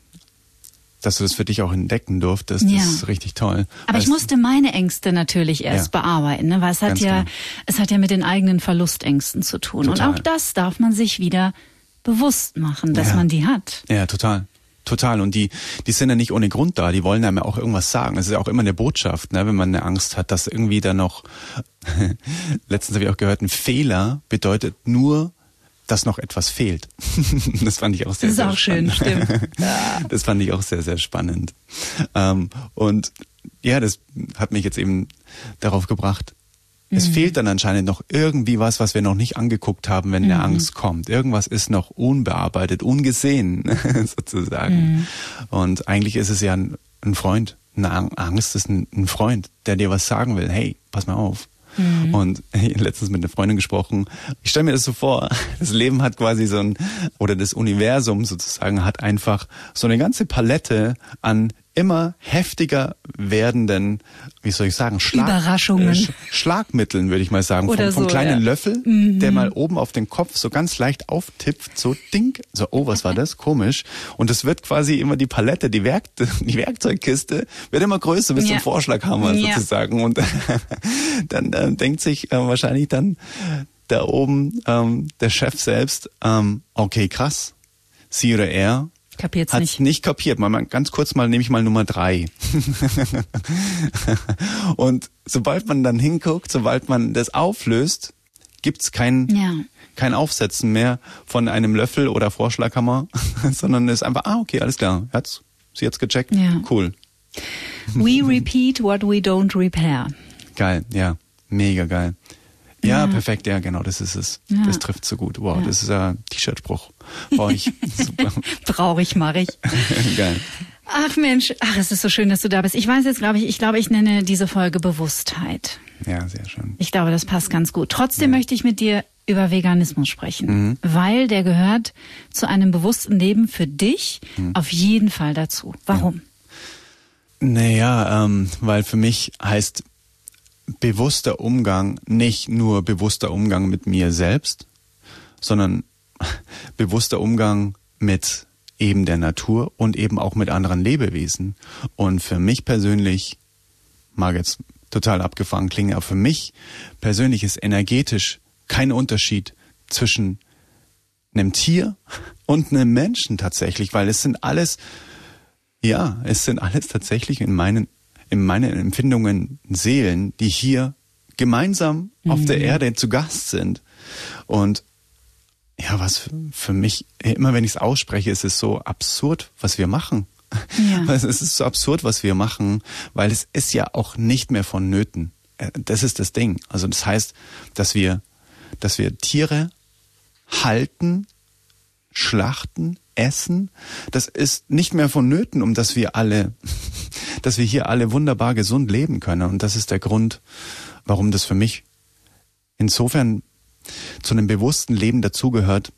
dass du das für dich auch entdecken durftest. Das ja. ist richtig toll. Aber ich musste meine Ängste natürlich erst ja. bearbeiten, ne? Weil es hat ja, genau. es hat ja mit den eigenen Verlustängsten zu tun. Total. Und auch das darf man sich wieder bewusst machen, dass ja. man die hat. Ja, total. Total. Und die, die sind ja nicht ohne Grund da. Die wollen einem ja auch irgendwas sagen. Es ist ja auch immer eine Botschaft, ne, wenn man eine Angst hat, dass irgendwie da noch, letztens habe ich auch gehört, ein Fehler bedeutet nur, dass noch etwas fehlt. Das fand ich auch sehr, sehr spannend. Das ist auch schön, stimmt. Ja. Das fand ich auch sehr, sehr spannend. Und ja, das hat mich jetzt eben darauf gebracht, es mhm. fehlt dann anscheinend noch irgendwie was, was wir noch nicht angeguckt haben, wenn mhm. eine Angst kommt. Irgendwas ist noch unbearbeitet, ungesehen sozusagen. Mhm. Und eigentlich ist es ja ein, ein Freund. Eine Angst ist ein, ein Freund, der dir was sagen will. Hey, pass mal auf. Mhm. Und ich habe letztens mit einer Freundin gesprochen. Ich stelle mir das so vor, das Leben hat quasi so ein, oder das Universum sozusagen hat einfach so eine ganze Palette an immer heftiger werdenden, wie soll ich sagen, Schlag, Überraschungen. Äh, Sch- Schlagmitteln, würde ich mal sagen, vom, Oder vom so, kleinen ja. Löffel, Mhm. der mal oben auf den Kopf so ganz leicht auftippt, so ding, so, oh, was war das? Komisch. Und es wird quasi immer die Palette, die, Werk die Werkzeugkiste wird immer größer bis Ja. zum Vorschlaghammer Ja. sozusagen. Und dann äh, denkt sich äh, wahrscheinlich dann da oben ähm, der Chef selbst, ähm, okay, krass, sie oder er Kapiert's hat's nicht. nicht kapiert. Mal, mal ganz kurz mal nehme ich mal Nummer drei. Und sobald man dann hinguckt, sobald man das auflöst, gibt's kein Ja. kein Aufsetzen mehr von einem Löffel oder Vorschlaghammer, sondern es ist einfach, ah, okay, alles klar, hat's sie jetzt gecheckt, Ja. cool, We repeat what we don't repair. geil, ja, mega geil. Ja, Ja. perfekt, ja, genau, das ist es. Ja. Das trifft so gut. Wow, Ja. das ist ein T-Shirt-Spruch. Brauche ich. Super. Brauche ich, mache ich. Geil. Ach Mensch, ach, es ist so schön, dass du da bist. Ich weiß jetzt, glaube ich, ich glaube, ich nenne diese Folge Bewusstheit. Ja, sehr schön. Ich glaube, das passt ganz gut. Trotzdem Ja. möchte ich mit dir über Veganismus sprechen, Mhm. weil der gehört zu einem bewussten Leben für dich Mhm. auf jeden Fall dazu. Warum? Naja, ähm, weil für mich heißt bewusster Umgang nicht nur bewusster Umgang mit mir selbst, sondern bewusster Umgang mit eben der Natur und eben auch mit anderen Lebewesen. Und für mich persönlich, mag jetzt total abgefahren klingen, aber für mich persönlich ist energetisch kein Unterschied zwischen einem Tier und einem Menschen tatsächlich, weil es sind alles, ja, es sind alles tatsächlich in meinen, in meinen Empfindungen Seelen, die hier gemeinsam mhm. auf der Erde zu Gast sind. Und ja, was für mich, immer wenn ich es ausspreche, ist es so absurd, was wir machen. Ja. Es ist so absurd, was wir machen, weil es ist ja auch nicht mehr vonnöten. Das ist das Ding. Also das heißt, dass wir, dass wir Tiere halten, schlachten, essen, das ist nicht mehr vonnöten, um dass wir alle, dass wir hier alle wunderbar gesund leben können. Und das ist der Grund, warum das für mich insofern zu einem bewussten Leben dazugehört,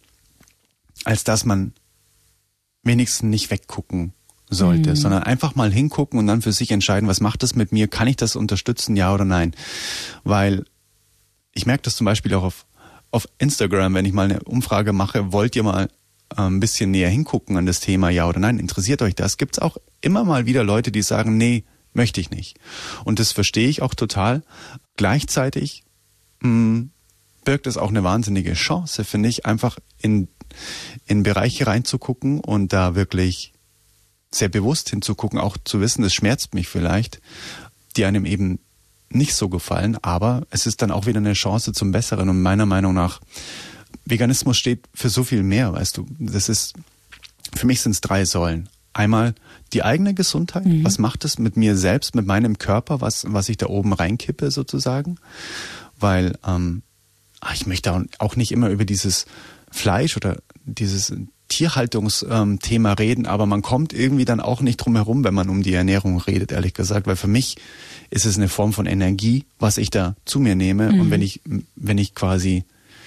als dass man wenigstens nicht weggucken sollte, mhm. sondern einfach mal hingucken und dann für sich entscheiden, was macht das mit mir? Kann ich das unterstützen, ja oder nein? Weil ich merke das zum Beispiel auch auf, auf Instagram, wenn ich mal eine Umfrage mache, wollt ihr mal ein bisschen näher hingucken an das Thema, ja oder nein, interessiert euch das? Gibt es auch immer mal wieder Leute, die sagen, nee, möchte ich nicht. Und das verstehe ich auch total. Gleichzeitig mh, birgt es auch eine wahnsinnige Chance, finde ich, einfach in, in Bereiche reinzugucken und da wirklich sehr bewusst hinzugucken, auch zu wissen, das schmerzt mich vielleicht, die einem eben nicht so gefallen, aber es ist dann auch wieder eine Chance zum Besseren und meiner Meinung nach Veganismus steht für so viel mehr, weißt du. Das ist, für mich sind es drei Säulen. Einmal die eigene Gesundheit. Mhm. Was macht es mit mir selbst, mit meinem Körper, was, was ich da oben reinkippe sozusagen? Weil ähm, ich möchte auch nicht immer über dieses Fleisch oder dieses Tierhaltungsthema ähm, reden, aber man kommt irgendwie dann auch nicht drum herum, wenn man um die Ernährung redet, ehrlich gesagt. Weil für mich ist es eine Form von Energie, was ich da zu mir nehme. Mhm. Und wenn ich, wenn ich quasi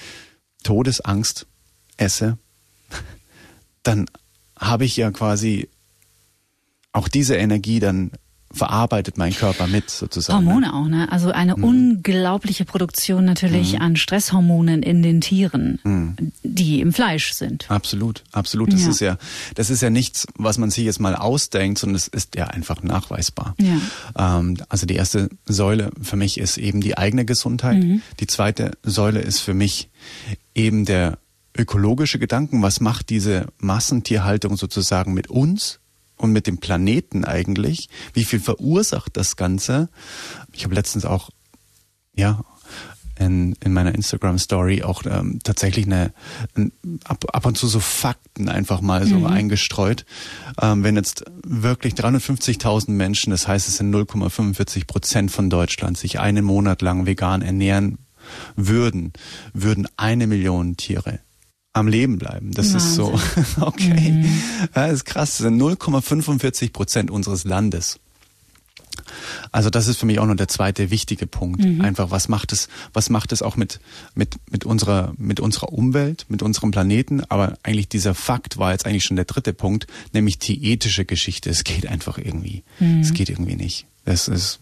Todesangst esse, dann habe ich ja quasi auch diese Energie dann verarbeitet mein Körper mit sozusagen. Hormone auch, ne? Also eine mhm. unglaubliche Produktion natürlich mhm. an Stresshormonen in den Tieren, mhm. die im Fleisch sind. Absolut, absolut. Das ja. ist ja, das ist ja nichts, was man sich jetzt mal ausdenkt, sondern es ist ja einfach nachweisbar. Ja. Ähm, also die erste Säule für mich ist eben die eigene Gesundheit. Mhm. Die zweite Säule ist für mich eben der ökologische Gedanken. Was macht diese Massentierhaltung sozusagen mit uns? Und mit dem Planeten eigentlich, wie viel verursacht das Ganze? Ich habe letztens auch, ja, in, in meiner Instagram-Story auch ähm, tatsächlich eine, ein, ab, ab und zu so Fakten einfach mal so mhm. eingestreut. Ähm, wenn jetzt wirklich dreihundertfünfzigtausend Menschen, das heißt es sind null Komma fünfundvierzig Prozent von Deutschland, sich einen Monat lang vegan ernähren würden, würden eine Million Tiere am Leben bleiben. Das Wahnsinn. Ist so, okay. Mhm. Ja, das ist krass. Das sind null Komma fünfundvierzig Prozent unseres Landes. Also das ist für mich auch noch der zweite wichtige Punkt. Mhm. Einfach, was macht es, was macht es auch mit, mit, mit unserer, mit unserer Umwelt, mit unserem Planeten? Aber eigentlich dieser Fakt war jetzt eigentlich schon der dritte Punkt, nämlich die ethische Geschichte. Es geht einfach irgendwie. Mhm. Es geht irgendwie nicht. Es ist,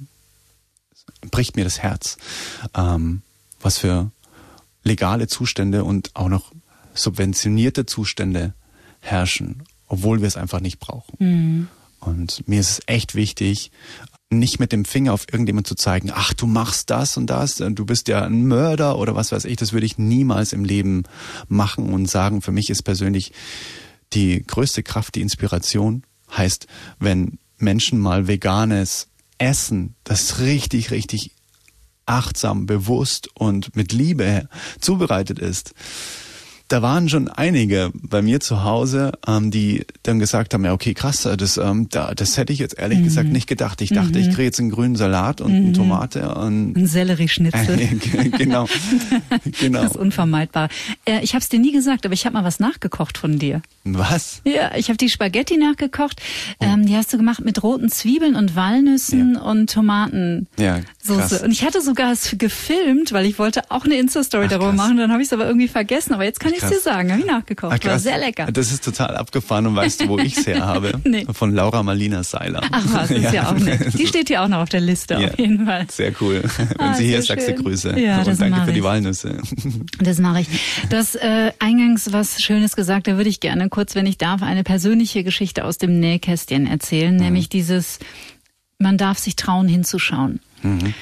es bricht mir das Herz. Ähm, was für legale Zustände und auch noch subventionierte Zustände herrschen, obwohl wir es einfach nicht brauchen. Mhm. Und mir ist es echt wichtig, nicht mit dem Finger auf irgendjemand zu zeigen, ach, du machst das und das, du bist ja ein Mörder oder was weiß ich, das würde ich niemals im Leben machen und sagen. Für mich ist persönlich die größte Kraft die Inspiration. Heißt, wenn Menschen mal veganes Essen, das richtig, richtig achtsam, bewusst und mit Liebe zubereitet ist. Da waren schon einige bei mir zu Hause, ähm, die dann gesagt haben, ja okay, krass, das, ähm, da, das hätte ich jetzt ehrlich mhm. gesagt nicht gedacht. Ich dachte, mhm. ich kriege jetzt einen grünen Salat und mhm. eine Tomate. Und ein Sellerieschnitzel. Äh, genau, genau. Das ist unvermeidbar. Äh, ich habe es dir nie gesagt, aber ich habe mal was nachgekocht von dir. Was? Ja, ich habe die Spaghetti nachgekocht. Oh. Ähm, die hast du gemacht mit roten Zwiebeln und Walnüssen ja. und Tomatensoße. Ja, krass. Und ich hatte sogar es gefilmt, weil ich wollte auch eine Insta-Story Ach, darüber krass. machen. Dann habe ich es aber irgendwie vergessen. Aber jetzt kann ich es dir sagen. Habe ich nachgekocht. Ach, war sehr lecker. Das ist total abgefahren. Und weißt du, wo ich es her habe? Nee. Von Laura Marlina Seiler. Ach was, das ist ja, ja auch nett. Die steht hier auch noch auf der Liste, ja. auf jeden Fall. Sehr cool. Wenn ah, sie hier ist, sagst du Grüße. Ja, und das danke für ich. die Walnüsse. Das mache ich. Das äh, eingangs was Schönes gesagt, da würde ich gerne kurz, wenn ich darf, eine persönliche Geschichte aus dem Nähkästchen erzählen, mhm. nämlich dieses, man darf sich trauen hinzuschauen. Mhm.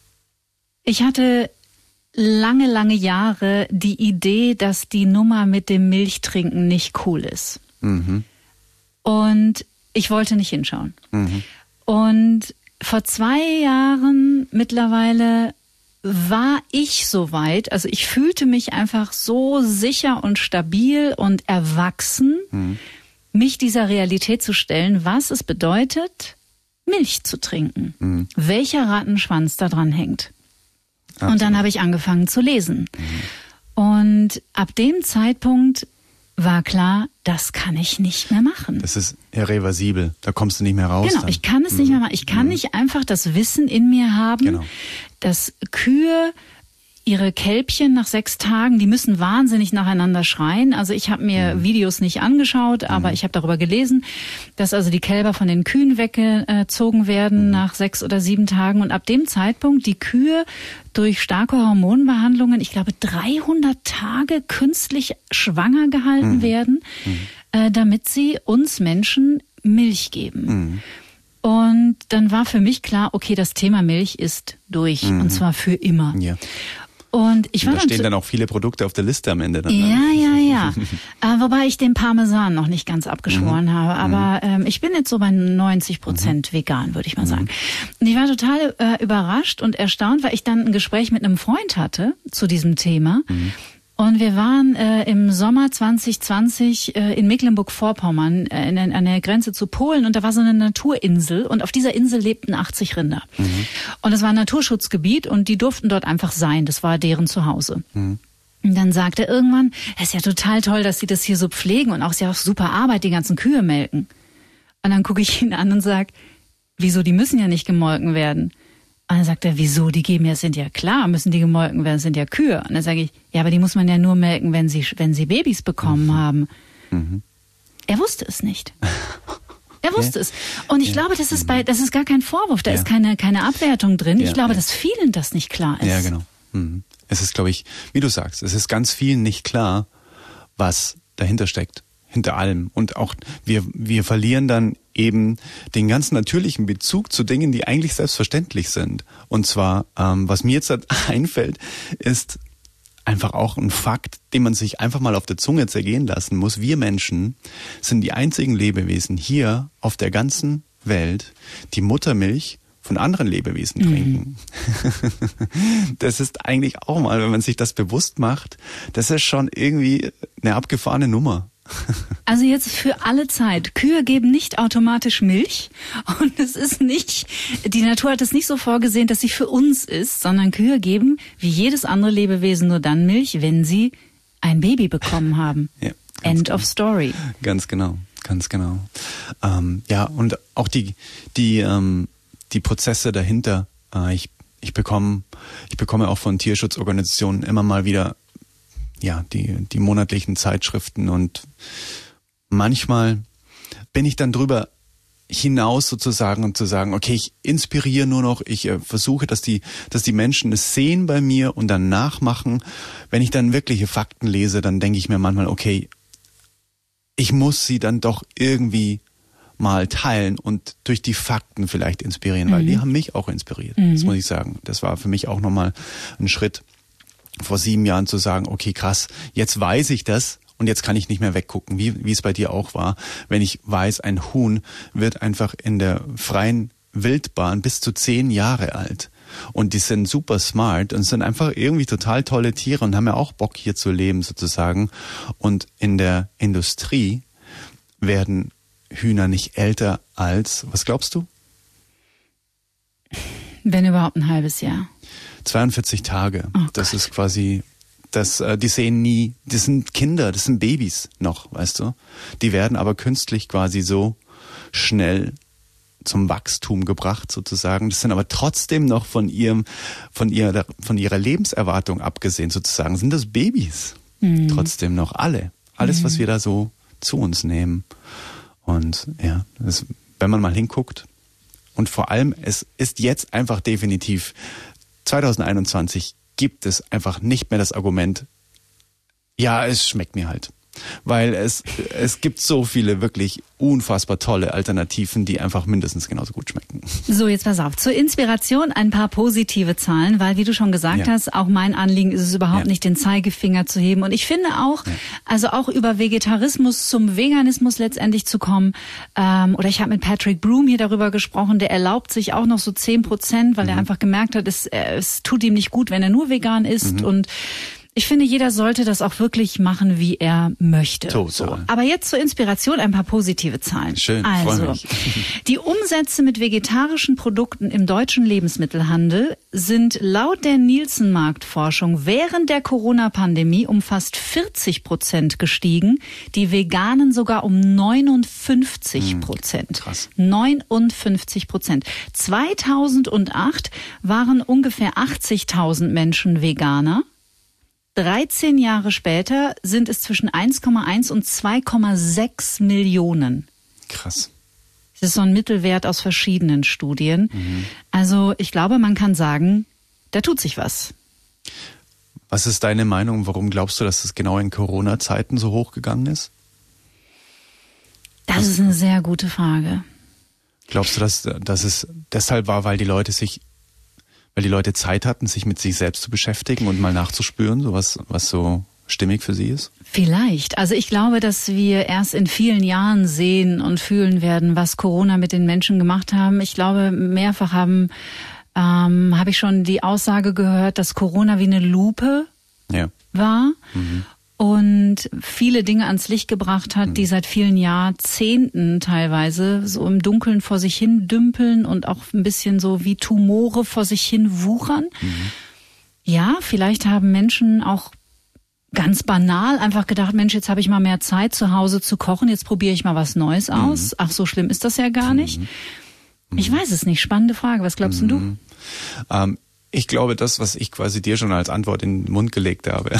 Ich hatte lange, lange Jahre die Idee, dass die Nummer mit dem Milchtrinken nicht cool ist. Mhm. Und ich wollte nicht hinschauen. Mhm. Und vor zwei Jahren mittlerweile war ich soweit, also ich fühlte mich einfach so sicher und stabil und erwachsen, mhm. mich dieser Realität zu stellen, was es bedeutet, Milch zu trinken. Mhm. Welcher Rattenschwanz da dran hängt. Absolut. Und dann habe ich angefangen zu lesen. Mhm. Und ab dem Zeitpunkt war klar, das kann ich nicht mehr machen. Das ist irreversibel, da kommst du nicht mehr raus. Genau, dann. ich kann es mhm. nicht mehr machen. Ich kann mhm. nicht einfach das Wissen in mir haben, genau. dass Kühe ihre Kälbchen nach sechs Tagen, die müssen wahnsinnig nacheinander schreien. Also ich habe mir mhm. Videos nicht angeschaut, aber mhm. ich habe darüber gelesen, dass also die Kälber von den Kühen weggezogen werden mhm. nach sechs oder sieben Tagen. Und ab dem Zeitpunkt die Kühe durch starke Hormonbehandlungen, ich glaube dreihundert Tage künstlich schwanger gehalten mhm. werden, mhm. Äh, damit sie uns Menschen Milch geben. Mhm. Und dann war für mich klar, okay, das Thema Milch ist durch. Mhm. Und zwar für immer. Ja. Und ich war da dann stehen dann auch viele Produkte auf der Liste am Ende. Dann, ja, ja, ja. äh, wobei ich den Parmesan noch nicht ganz abgeschworen mhm. habe. Aber ähm, ich bin jetzt so bei neunzig Prozent mhm. vegan, würde ich mal sagen. Und ich war total äh, überrascht und erstaunt, weil ich dann ein Gespräch mit einem Freund hatte zu diesem Thema. Mhm. Und wir waren äh, im Sommer zwanzig zwanzig äh, in Mecklenburg-Vorpommern äh, in, an der Grenze zu Polen und da war so eine Naturinsel und auf dieser Insel lebten achtzig Rinder. Mhm. Und es war ein Naturschutzgebiet und die durften dort einfach sein. Das war deren Zuhause. Mhm. Und dann sagte er irgendwann, es ist ja total toll, dass sie das hier so pflegen und auch ist ja auch super Arbeit, die ganzen Kühe melken. Und dann gucke ich ihn an und sage, wieso, die müssen ja nicht gemolken werden. Und dann sagt er, wieso, die geben ja, sind ja klar, müssen die gemolken werden, sind ja Kühe. Und dann sage ich, ja, aber die muss man ja nur melken, wenn sie, wenn sie Babys bekommen mhm. haben. Mhm. Er wusste es nicht. Er wusste ja. es. Und ich ja. glaube, das ist bei, das ist gar kein Vorwurf, da ja. ist keine, keine Abwertung drin. Ja. Ich glaube, ja. dass vielen das nicht klar ist. Ja, genau. Mhm. Es ist, glaube ich, wie du sagst, es ist ganz vielen nicht klar, was dahinter steckt. Hinter allem. Und auch wir, wir verlieren dann eben den ganz natürlichen Bezug zu Dingen, die eigentlich selbstverständlich sind. Und zwar, ähm, was mir jetzt einfällt, ist einfach auch ein Fakt, den man sich einfach mal auf der Zunge zergehen lassen muss. Wir Menschen sind die einzigen Lebewesen hier auf der ganzen Welt, die Muttermilch von anderen Lebewesen trinken. Mhm. Das ist eigentlich auch mal, wenn man sich das bewusst macht, das ist schon irgendwie eine abgefahrene Nummer. Also jetzt für alle Zeit. Kühe geben nicht automatisch Milch und es ist nicht, die Natur hat es nicht so vorgesehen, dass sie für uns ist, sondern Kühe geben wie jedes andere Lebewesen nur dann Milch, wenn sie ein Baby bekommen haben. Ja, End genau. of story. Ganz genau, ganz genau. Ähm, ja, und auch die, die, ähm, die Prozesse dahinter. Äh, ich, ich bekomme, ich bekomme auch von Tierschutzorganisationen immer mal wieder, ja, die, die monatlichen Zeitschriften, und manchmal bin ich dann drüber hinaus sozusagen und zu sagen, okay, ich inspiriere nur noch, ich äh, versuche, dass die, dass die Menschen es sehen bei mir und dann nachmachen. Wenn ich dann wirkliche Fakten lese, dann denke ich mir manchmal, okay, ich muss sie dann doch irgendwie mal teilen und durch die Fakten vielleicht inspirieren, mhm. weil die haben mich auch inspiriert. Mhm. Das muss ich sagen. Das war für mich auch nochmal ein Schritt vor sieben Jahren zu sagen, okay, krass, jetzt weiß ich das. Und jetzt kann ich nicht mehr weggucken, wie, wie es bei dir auch war. Wenn ich weiß, ein Huhn wird einfach in der freien Wildbahn bis zu zehn Jahre alt. Und die sind super smart und sind einfach irgendwie total tolle Tiere und haben ja auch Bock, hier zu leben sozusagen. Und in der Industrie werden Hühner nicht älter als, was glaubst du? Wenn überhaupt ein halbes Jahr. zweiundvierzig Tage. Oh das Gott. ist quasi... Das, äh, die sehen nie, das sind Kinder, das sind Babys noch, weißt du. Die werden aber künstlich quasi so schnell zum Wachstum gebracht sozusagen. Das sind aber trotzdem noch von ihrem, von ihrer, von ihrer Lebenserwartung abgesehen sozusagen, sind das Babys. Mhm. Trotzdem noch alle. Alles, mhm. was wir da so zu uns nehmen. Und ja, das, wenn man mal hinguckt, und vor allem, es ist jetzt einfach definitiv zwanzig einundzwanzig gibt es einfach nicht mehr das Argument, ja, es schmeckt mir halt. Weil es, es gibt so viele wirklich unfassbar tolle Alternativen, die einfach mindestens genauso gut schmecken. So, jetzt pass auf. Zur Inspiration ein paar positive Zahlen, weil, wie du schon gesagt ja. hast, auch mein Anliegen ist es überhaupt ja. nicht, den Zeigefinger zu heben. Und ich finde auch, ja. also auch über Vegetarismus zum Veganismus letztendlich zu kommen, ähm, oder ich habe mit Patrick Broom hier darüber gesprochen, der erlaubt sich auch noch so zehn Prozent, weil mhm. er einfach gemerkt hat, es, es tut ihm nicht gut, wenn er nur vegan isst. Mhm. Und ich finde, jeder sollte das auch wirklich machen, wie er möchte. Total. So. Aber jetzt zur Inspiration ein paar positive Zahlen. Schön, also, freu mich. Die Umsätze mit vegetarischen Produkten im deutschen Lebensmittelhandel sind laut der Nielsen-Marktforschung während der Corona-Pandemie um fast vierzig Prozent gestiegen, die veganen sogar um neunundfünfzig Prozent. Hm, krass. neunundfünfzig Prozent. zweitausendacht waren ungefähr achtzigtausend Menschen Veganer. dreizehn Jahre später sind es zwischen eins Komma eins und zwei Komma sechs Millionen. Krass. Das ist so ein Mittelwert aus verschiedenen Studien. Mhm. Also ich glaube, man kann sagen, da tut sich was. Was ist deine Meinung? Warum glaubst du, dass es genau in Corona-Zeiten so hochgegangen ist? Das was, ist eine sehr gute Frage. Glaubst du, dass, dass es deshalb war, weil die Leute sich Weil die Leute Zeit hatten, sich mit sich selbst zu beschäftigen und mal nachzuspüren, so was, was so stimmig für sie ist? Vielleicht. Also ich glaube, dass wir erst in vielen Jahren sehen und fühlen werden, was Corona mit den Menschen gemacht haben. Ich glaube, mehrfach haben, ähm, habe ich schon die Aussage gehört, dass Corona wie eine Lupe ja. war. Mhm. Und viele Dinge ans Licht gebracht hat, die seit vielen Jahrzehnten teilweise so im Dunkeln vor sich hin dümpeln und auch ein bisschen so wie Tumore vor sich hin wuchern. Mhm. Ja, vielleicht haben Menschen auch ganz banal einfach gedacht, Mensch, jetzt habe ich mal mehr Zeit zu Hause zu kochen, jetzt probiere ich mal was Neues aus. Mhm. Ach, so schlimm ist das ja gar nicht. Mhm. Ich weiß es nicht. Spannende Frage. Was glaubst mhm. du? Ähm, Ich glaube, das, was ich quasi dir schon als Antwort in den Mund gelegt habe.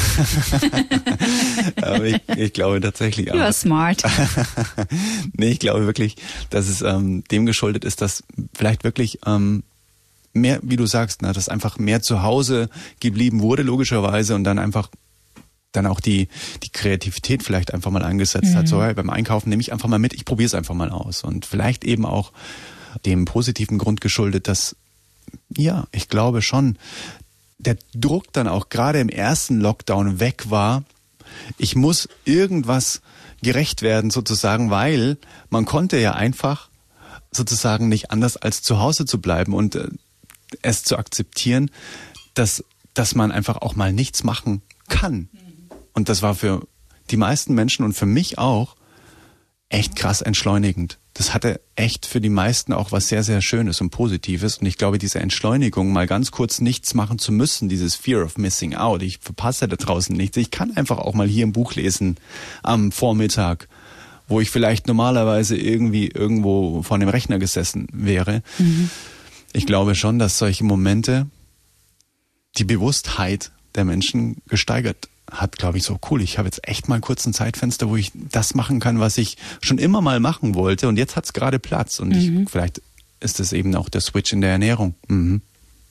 Aber ich, ich glaube tatsächlich auch. You are smart. Nee, ich glaube wirklich, dass es ähm, dem geschuldet ist, dass vielleicht wirklich ähm, mehr, wie du sagst, na, dass einfach mehr zu Hause geblieben wurde, logischerweise, und dann einfach dann auch die die Kreativität vielleicht einfach mal eingesetzt mhm. hat. So, hey, beim Einkaufen nehme ich einfach mal mit, ich probiere es einfach mal aus. Und vielleicht eben auch dem positiven Grund geschuldet, dass ja, ich glaube schon, der Druck dann auch gerade im ersten Lockdown weg war. Ich muss irgendwas gerecht werden sozusagen, weil man konnte ja einfach sozusagen nicht anders als zu Hause zu bleiben und äh, es zu akzeptieren, dass, dass man einfach auch mal nichts machen kann. Und das war für die meisten Menschen und für mich auch echt krass entschleunigend. Das hatte echt für die meisten auch was sehr, sehr Schönes und Positives. Und ich glaube, diese Entschleunigung, mal ganz kurz nichts machen zu müssen, dieses Fear of Missing Out, ich verpasse da draußen nichts. Ich kann einfach auch mal hier ein Buch lesen am Vormittag, wo ich vielleicht normalerweise irgendwie irgendwo vor dem Rechner gesessen wäre. Mhm. Ich glaube schon, dass solche Momente die Bewusstheit der Menschen gesteigert hat, glaube ich, so cool. Ich habe jetzt echt mal kurz ein Zeitfenster, wo ich das machen kann, was ich schon immer mal machen wollte und jetzt hat es gerade Platz und mhm. ich, vielleicht ist es eben auch der Switch in der Ernährung. Mhm.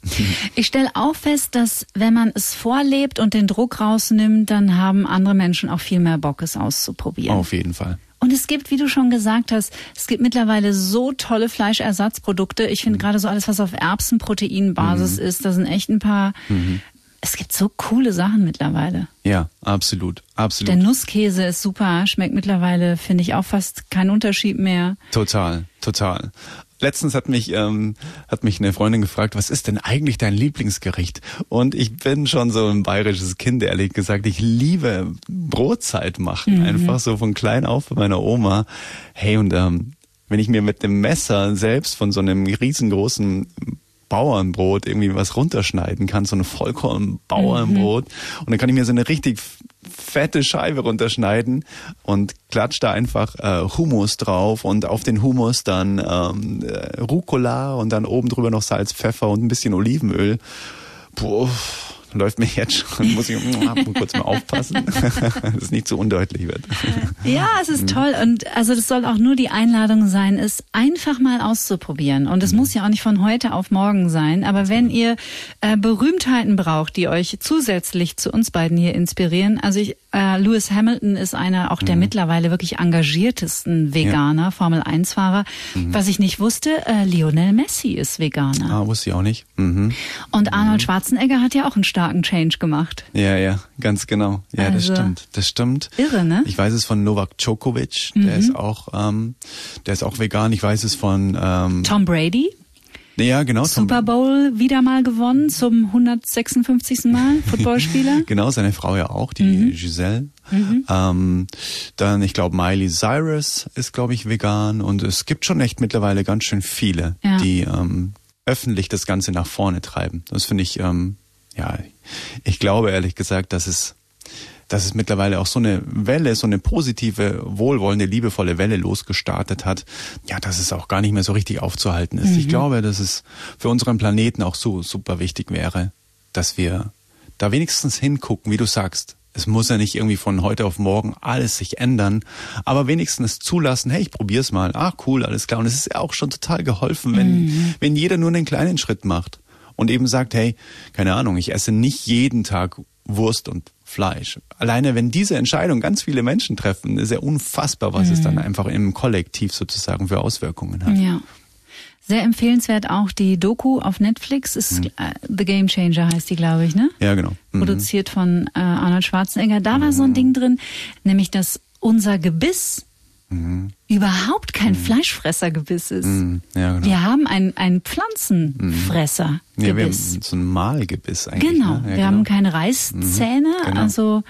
Ich stelle auch fest, dass wenn man es vorlebt und den Druck rausnimmt, dann haben andere Menschen auch viel mehr Bock, es auszuprobieren. Auf jeden Fall. Und es gibt, wie du schon gesagt hast, es gibt mittlerweile so tolle Fleischersatzprodukte. Ich finde mhm. gerade so alles, was auf Erbsenproteinbasis mhm. ist, da sind echt ein paar... Mhm. Es gibt so coole Sachen mittlerweile. Ja, absolut, absolut. Der Nusskäse ist super, schmeckt mittlerweile, finde ich, auch fast keinen Unterschied mehr. Total, total. Letztens hat mich ähm, hat mich eine Freundin gefragt, was ist denn eigentlich dein Lieblingsgericht? Und ich bin schon so ein bayerisches Kind, ehrlich gesagt. Ich liebe Brotzeit machen, mhm. einfach so von klein auf bei meiner Oma. Hey, und ähm, wenn ich mir mit dem Messer selbst von so einem riesengroßen Bauernbrot irgendwie was runterschneiden kann, so ein Vollkorn-Bauernbrot. Mhm. Und dann kann ich mir so eine richtig fette Scheibe runterschneiden und klatsch da einfach äh, Hummus drauf und auf den Hummus dann ähm, äh, Rucola und dann oben drüber noch Salz, Pfeffer und ein bisschen Olivenöl. Puh, läuft mir jetzt schon, muss ich kurz mal aufpassen, dass es nicht zu undeutlich wird. Ja, es ist toll und also das soll auch nur die Einladung sein, es einfach mal auszuprobieren und es mhm. muss ja auch nicht von heute auf morgen sein, aber wenn ihr äh, Berühmtheiten braucht, die euch zusätzlich zu uns beiden hier inspirieren, also ich, äh, Lewis Hamilton ist einer auch der mhm. mittlerweile wirklich engagiertesten Veganer, ja. Formel eins Fahrer. Mhm. Was ich nicht wusste, äh, Lionel Messi ist Veganer. Ah, wusste ich auch nicht. Mhm. Und Arnold Schwarzenegger hat ja auch einen starken Change gemacht. Ja, ja, ganz genau. Ja, also, das stimmt. Das stimmt. Irre, ne? Ich weiß es von Novak Djokovic, der mhm. ist auch, ähm, der ist auch vegan. Ich weiß es von ähm, Tom Brady. Ja, genau. Super Bowl wieder mal gewonnen zum hundertsechsundfünfzigsten Mal, Footballspieler. Genau, seine Frau ja auch, die mhm. Giselle. Mhm. Ähm, dann, ich glaube, Miley Cyrus ist, glaube ich, vegan und es gibt schon echt mittlerweile ganz schön viele, ja. die ähm, öffentlich das Ganze nach vorne treiben. Das finde ich, ähm, ja, ich glaube ehrlich gesagt, dass es dass es mittlerweile auch so eine Welle, so eine positive, wohlwollende, liebevolle Welle losgestartet hat, ja, dass es auch gar nicht mehr so richtig aufzuhalten ist. Mhm. Ich glaube, dass es für unseren Planeten auch so super wichtig wäre, dass wir da wenigstens hingucken, wie du sagst. Es muss ja nicht irgendwie von heute auf morgen alles sich ändern, aber wenigstens zulassen, hey, ich probier's mal. Ach, cool, alles klar. Und es ist ja auch schon total geholfen, wenn, mhm. wenn jeder nur einen kleinen Schritt macht und eben sagt, hey, keine Ahnung, ich esse nicht jeden Tag Wurst und Fleisch. Alleine wenn diese Entscheidung ganz viele Menschen treffen, ist ja unfassbar, was mhm. es dann einfach im Kollektiv sozusagen für Auswirkungen hat. Ja. Sehr empfehlenswert auch die Doku auf Netflix, ist mhm. The Game Changer heißt die, glaube ich, ne? Ja, genau. Mhm. Produziert von äh, Arnold Schwarzenegger. Da mhm. war so ein Ding drin, nämlich dass unser Gebiss mhm. überhaupt kein mhm. Fleischfressergebiss ist. Mhm. Ja, genau. Wir haben ein, ein Pflanzenfressergebiss. Ja, wir haben so ein Mahlgebiss eigentlich. Genau, ne? Ja, wir genau. haben keine Reißzähne. Mhm. Genau. Also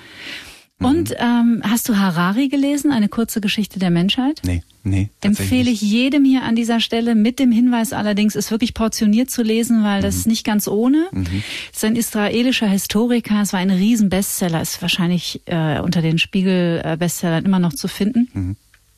und ähm, hast du Harari gelesen, eine kurze Geschichte der Menschheit? Nee, nee. Empfehle ich jedem hier an dieser Stelle, mit dem Hinweis allerdings, es wirklich portioniert zu lesen, weil das mhm. ist nicht ganz ohne. Mhm. Es ist ein israelischer Historiker, es war ein Riesen-Bestseller, ist wahrscheinlich äh, unter den Spiegel-Bestsellern immer noch zu finden. Mhm.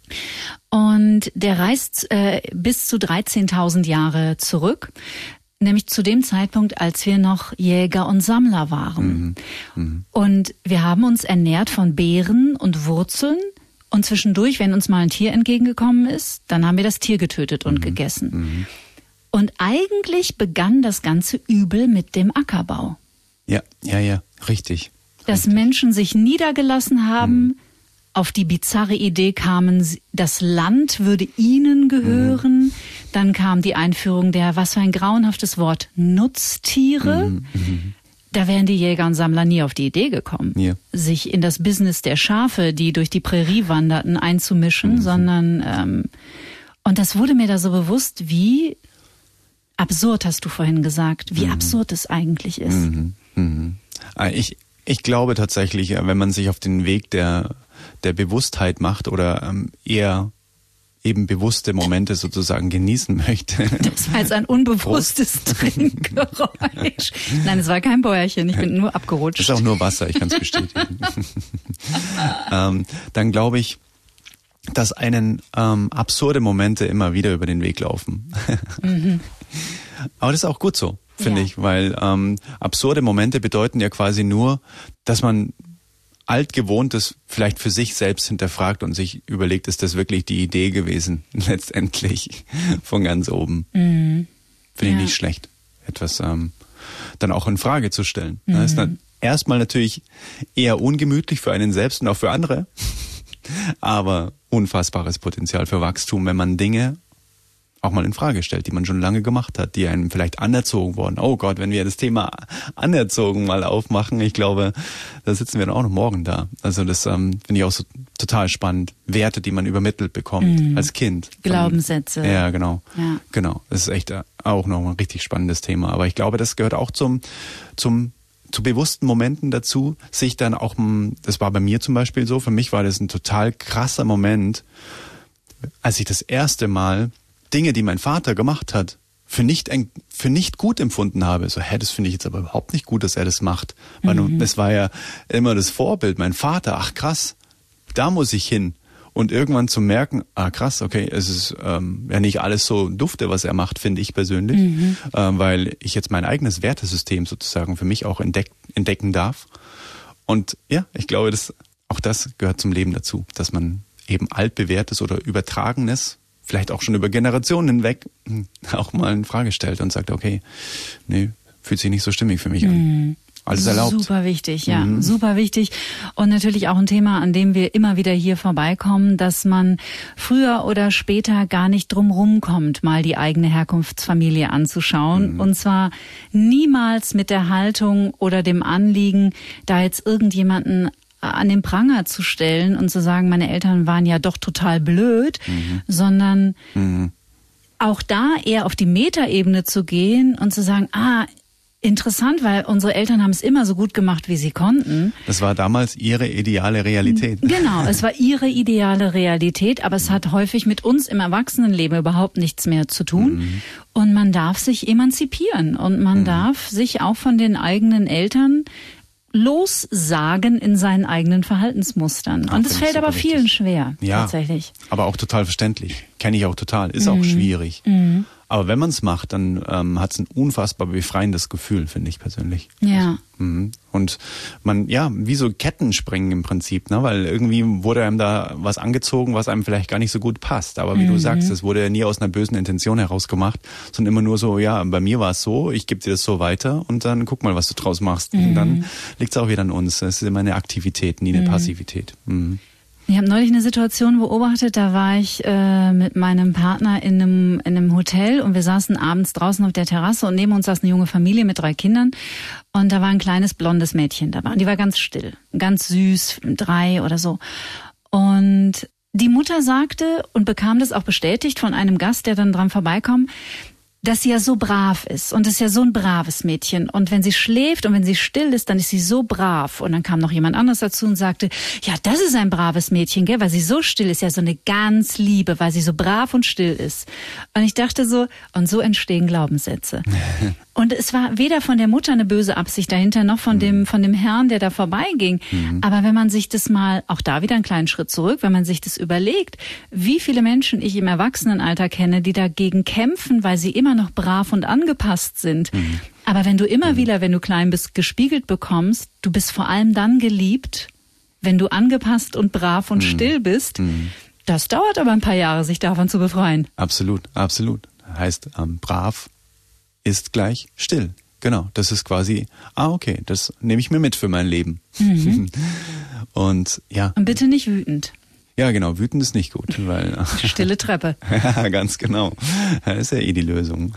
Und der reist äh, bis zu dreizehntausend Jahre zurück. Nämlich zu dem Zeitpunkt, als wir noch Jäger und Sammler waren. Mhm. Mhm. Und wir haben uns ernährt von Beeren und Wurzeln. Und zwischendurch, wenn uns mal ein Tier entgegengekommen ist, dann haben wir das Tier getötet und mhm. gegessen. Mhm. Und eigentlich begann das ganze Übel mit dem Ackerbau. Ja, ja, ja, richtig. Dass richtig. Menschen sich niedergelassen haben, mhm. auf die bizarre Idee kamen, das Land würde ihnen gehören. Mhm. Dann kam die Einführung der, was für ein grauenhaftes Wort, Nutztiere. Mhm. Da wären die Jäger und Sammler nie auf die Idee gekommen, ja. sich in das Business der Schafe, die durch die Prärie wanderten, einzumischen, mhm. sondern ähm, und das wurde mir da so bewusst, wie absurd, hast du vorhin gesagt, wie mhm. absurd es eigentlich ist. Mhm. Mhm. Ich, ich glaube tatsächlich, wenn man sich auf den Weg der der Bewusstheit macht oder ähm, eher eben bewusste Momente sozusagen genießen möchte. Das war jetzt ein unbewusstes Trinkgeräusch. Nein, es war kein Bäuerchen, ich bin nur abgerutscht. Das ist auch nur Wasser, ich kann es bestätigen. ähm, dann glaube ich, dass einen ähm, absurde Momente immer wieder über den Weg laufen. Mhm. Aber das ist auch gut so, finde Ja. ich, weil ähm, absurde Momente bedeuten ja quasi nur, dass man Altgewohntes vielleicht für sich selbst hinterfragt und sich überlegt, ist das wirklich die Idee gewesen, letztendlich von ganz oben. Mhm. Finde ich Ja. nicht schlecht, etwas ähm, dann auch in Frage zu stellen. Mhm. Das ist dann erstmal natürlich eher ungemütlich für einen selbst und auch für andere, aber unfassbares Potenzial für Wachstum, wenn man Dinge auch mal in Frage stellt, die man schon lange gemacht hat, die einem vielleicht anerzogen wurden. Oh Gott, wenn wir das Thema anerzogen mal aufmachen, ich glaube, da sitzen wir dann auch noch morgen da. Also das ähm, finde ich auch so total spannend. Werte, die man übermittelt bekommt Mhm. als Kind. Von, Glaubenssätze. Ja, genau. Ja. Genau. Das ist echt auch noch ein richtig spannendes Thema. Aber ich glaube, das gehört auch zum, zum zu bewussten Momenten dazu, sich dann auch, das war bei mir zum Beispiel so, für mich war das ein total krasser Moment, als ich das erste Mal Dinge, die mein Vater gemacht hat, für nicht für nicht gut empfunden habe. So, hä, das finde ich jetzt aber überhaupt nicht gut, dass er das macht. Weil Mhm. das war ja immer das Vorbild, mein Vater, ach krass, da muss ich hin. Und irgendwann zu merken, ah krass, okay, es ist ähm, ja nicht alles so dufte, was er macht, finde ich persönlich, Mhm. ähm, weil ich jetzt mein eigenes Wertesystem sozusagen für mich auch entdeck, entdecken darf. Und ja, ich glaube, das, auch das gehört zum Leben dazu, dass man eben altbewährtes oder übertragenes, vielleicht auch schon über Generationen hinweg, auch mal in Frage stellt und sagt, okay, nee, fühlt sich nicht so stimmig für mich an. Mhm. Alles erlaubt. Super wichtig, ja, Mhm. super wichtig. Und natürlich auch ein Thema, an dem wir immer wieder hier vorbeikommen, dass man früher oder später gar nicht drum rumkommt, mal die eigene Herkunftsfamilie anzuschauen. Mhm. Und zwar niemals mit der Haltung oder dem Anliegen, da jetzt irgendjemanden an den Pranger zu stellen und zu sagen, meine Eltern waren ja doch total blöd, Mhm. sondern Mhm. auch da eher auf die Metaebene zu gehen und zu sagen, ah, interessant, weil unsere Eltern haben es immer so gut gemacht, wie sie konnten. Das war damals ihre ideale Realität. Genau, es war ihre ideale Realität, aber es hat häufig mit uns im Erwachsenenleben überhaupt nichts mehr zu tun. Mhm. Und man darf sich emanzipieren und man Mhm. darf sich auch von den eigenen Eltern lossagen in seinen eigenen Verhaltensmustern. Ah, und das finde ich fällt aber super vielen wichtig. schwer, Ja, tatsächlich. aber auch total verständlich. Kenne ich auch total. Ist auch schwierig. Mhm. Aber wenn man es macht, dann ähm, hat es ein unfassbar befreiendes Gefühl, finde ich persönlich. Ja. Mhm. Und man, ja, wie so Ketten springen im Prinzip, ne? Weil irgendwie wurde einem da was angezogen, was einem vielleicht gar nicht so gut passt. Aber wie Mhm. du sagst, es wurde ja nie aus einer bösen Intention heraus gemacht, sondern immer nur so, ja, bei mir war es so, ich gebe dir das so weiter und dann guck mal, was du draus machst. Mhm. Und dann liegt es auch wieder an uns. Es ist immer eine Aktivität, nie eine Mhm. Passivität. Mhm. Ich habe neulich eine Situation beobachtet, da war ich äh, mit meinem Partner in einem, in einem Hotel und wir saßen abends draußen auf der Terrasse und neben uns saß eine junge Familie mit drei Kindern und da war ein kleines blondes Mädchen dabei und die war ganz still, ganz süß, drei oder so. Und die Mutter sagte und bekam das auch bestätigt von einem Gast, der dann dran vorbeikam, dass sie ja so brav ist und ist ja so ein braves Mädchen und wenn sie schläft und wenn sie still ist, dann ist sie so brav und dann kam noch jemand anderes dazu und sagte, ja, das ist ein braves Mädchen, gell, weil sie so still ist, ja so eine ganz Liebe, weil sie so brav und still ist. Und ich dachte so, und so entstehen Glaubenssätze. Und es war weder von der Mutter eine böse Absicht dahinter, noch von dem, von dem Herrn, der da vorbeiging. Mhm. Aber wenn man sich das mal, auch da wieder einen kleinen Schritt zurück, wenn man sich das überlegt, wie viele Menschen ich im Erwachsenenalter kenne, die dagegen kämpfen, weil sie immer noch brav und angepasst sind. Mhm. Aber wenn du immer wieder, wenn du klein bist, gespiegelt bekommst, du bist vor allem dann geliebt, wenn du angepasst und brav und Mhm. still bist. Mhm. Das dauert aber ein paar Jahre, sich davon zu befreien. Absolut, absolut. Heißt, ähm, brav ist gleich still. Genau, das ist quasi, ah okay, das nehme ich mir mit für mein Leben. Mhm. Und ja, Und bitte nicht wütend. ja genau, wütend ist nicht gut, weil Stille Treppe. ja, ganz genau. Das ist ja eh die Lösung.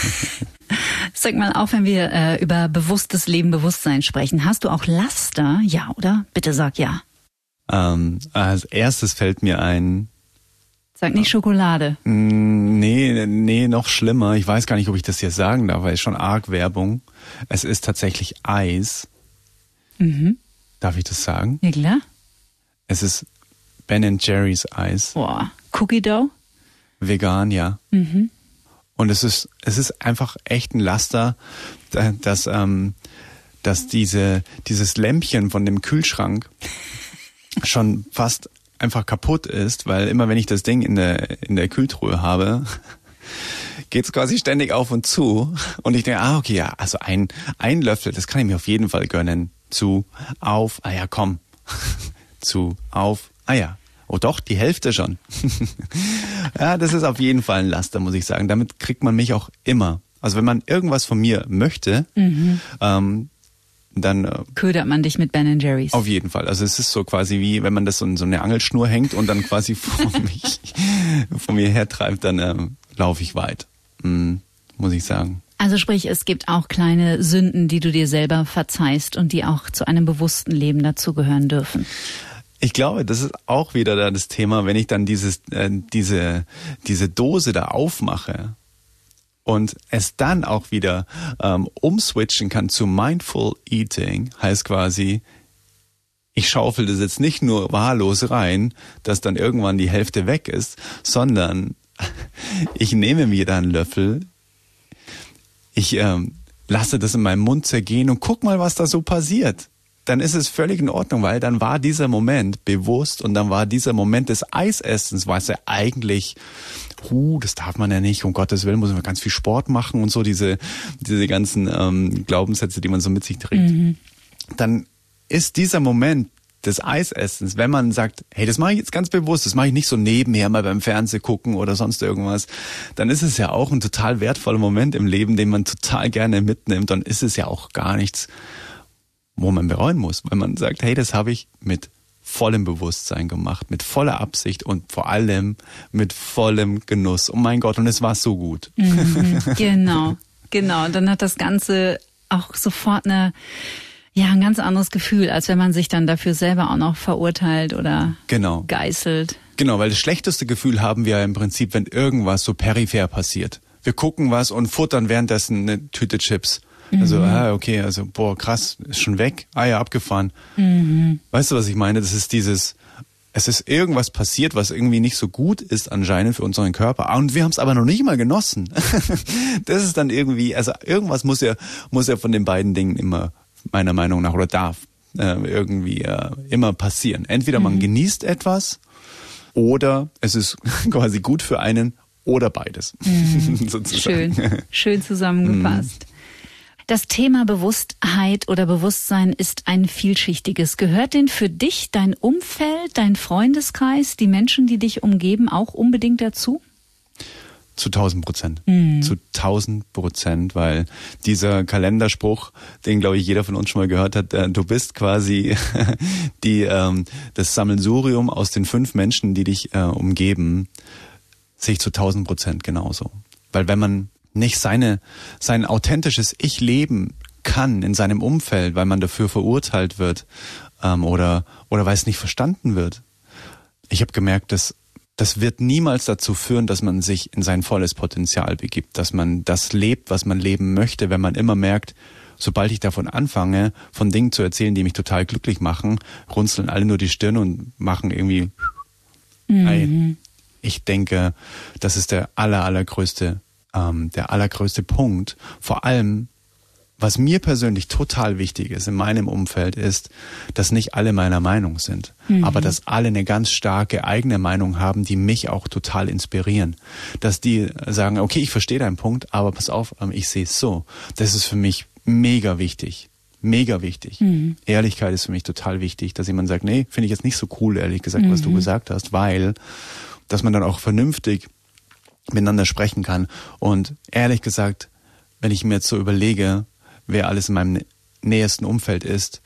Sag mal, auch wenn wir äh, über bewusstes Leben, Bewusstsein sprechen, hast du auch Laster? Ja, oder? Bitte sag ja. Ähm, als erstes fällt mir ein, Sag nicht Schokolade. mh, nee, nee, noch schlimmer. Ich weiß gar nicht, ob ich das hier sagen darf, weil es schon arg Werbung. Es ist tatsächlich Eis. Mhm. Darf ich das sagen? Ja, klar. Es ist Ben and Jerry's Eis. Boah. Cookie Dough? Vegan, ja. Mhm. Und es ist, es ist einfach echt ein Laster, dass, ähm, dass diese, dieses Lämpchen von dem Kühlschrank schon fast einfach kaputt ist, weil immer wenn ich das Ding in der, in der Kühltruhe habe, geht's quasi ständig auf und zu. Und ich denke, ah, okay, ja, also ein, ein Löffel, das kann ich mir auf jeden Fall gönnen. Zu, auf, ah ja, komm. Zu, auf, ah ja. Oh doch, die Hälfte schon. Ja, das ist auf jeden Fall ein Laster, muss ich sagen. Damit kriegt man mich auch immer. Also wenn man irgendwas von mir möchte, mhm. ähm, dann äh, ködert man dich mit Ben and Jerry's. Auf jeden Fall. Also es ist so quasi wie, wenn man das so in so eine Angelschnur hängt und dann quasi vor, mich, vor mir hertreibt, dann ähm, laufe ich weit, mhm, muss ich sagen. Also sprich, es gibt auch kleine Sünden, die du dir selber verzeihst und die auch zu einem bewussten Leben dazugehören dürfen. Ich glaube, das ist auch wieder da das Thema, wenn ich dann dieses, äh, diese, diese Dose da aufmache und es dann auch wieder ähm, umswitchen kann zu Mindful Eating, heißt quasi, ich schaufel das jetzt nicht nur wahllos rein, dass dann irgendwann die Hälfte weg ist, sondern ich nehme mir da einen Löffel, ich ähm, lasse das in meinem Mund zergehen und guck mal, was da so passiert. Dann ist es völlig in Ordnung, weil dann war dieser Moment bewusst und dann war dieser Moment des Eisessens, was ja eigentlich, huh, das darf man ja nicht, um Gottes Willen muss man ganz viel Sport machen und so, diese diese ganzen ähm, Glaubenssätze, die man so mit sich trägt. Mhm. Dann ist dieser Moment des Eisessens, wenn man sagt, hey, das mache ich jetzt ganz bewusst, das mache ich nicht so nebenher mal beim Fernsehen gucken oder sonst irgendwas, dann ist es ja auch ein total wertvoller Moment im Leben, den man total gerne mitnimmt. Dann ist es ja auch gar nichts, wo man bereuen muss, weil man sagt, hey, das habe ich mit vollem Bewusstsein gemacht, mit voller Absicht und vor allem mit vollem Genuss. Oh mein Gott, und es war so gut. Mhm, genau, genau. Und dann hat das Ganze auch sofort eine, ja, ein ganz anderes Gefühl, als wenn man sich dann dafür selber auch noch verurteilt oder genau. geißelt. Genau, weil das schlechteste Gefühl haben wir ja im Prinzip, wenn irgendwas so peripher passiert. Wir gucken was und futtern währenddessen eine Tüte Chips. Also, mhm. ah, okay, also, boah, krass, ist schon weg. Ah ja, abgefahren. Mhm. Weißt du, was ich meine? Das ist dieses, es ist irgendwas passiert, was irgendwie nicht so gut ist anscheinend für unseren Körper. Und wir haben es aber noch nicht mal genossen. Das ist dann irgendwie, also irgendwas muss ja, muss ja von den beiden Dingen immer, meiner Meinung nach, oder darf äh, irgendwie äh, immer passieren. Entweder man mhm. genießt etwas oder es ist quasi gut für einen oder beides. Mhm. Sozusagen. Schön, schön zusammengefasst. Mhm. Das Thema Bewusstheit oder Bewusstsein ist ein vielschichtiges. Gehört denn für dich dein Umfeld, dein Freundeskreis, die Menschen, die dich umgeben, auch unbedingt dazu? Zu tausend Prozent. Mhm. Zu tausend Prozent, weil dieser Kalenderspruch, den glaube ich jeder von uns schon mal gehört hat, äh, du bist quasi die ähm, das Sammelsurium aus den fünf Menschen, die dich äh, umgeben, sehe ich zu tausend Prozent genauso. Weil wenn man nicht seine sein authentisches Ich leben kann in seinem Umfeld, weil man dafür verurteilt wird ähm, oder oder weil es nicht verstanden wird. Ich habe gemerkt, dass das wird niemals dazu führen, dass man sich in sein volles Potenzial begibt, dass man das lebt, was man leben möchte, wenn man immer merkt, sobald ich davon anfange, von Dingen zu erzählen, die mich total glücklich machen, runzeln alle nur die Stirn und machen irgendwie mhm. Ei. Ich denke, das ist der aller, allergrößte Ähm, der allergrößte Punkt. Vor allem, was mir persönlich total wichtig ist in meinem Umfeld, ist, dass nicht alle meiner Meinung sind, mhm. aber dass alle eine ganz starke eigene Meinung haben, die mich auch total inspirieren. Dass die sagen, okay, ich verstehe deinen Punkt, aber pass auf, ich sehe es so. Das ist für mich mega wichtig. Mega wichtig. Mhm. Ehrlichkeit ist für mich total wichtig, dass jemand sagt, nee, finde ich jetzt nicht so cool, ehrlich gesagt, mhm. was du gesagt hast, weil, dass man dann auch vernünftig miteinander sprechen kann. Und ehrlich gesagt, wenn ich mir jetzt so überlege, wer alles in meinem nähesten Umfeld ist,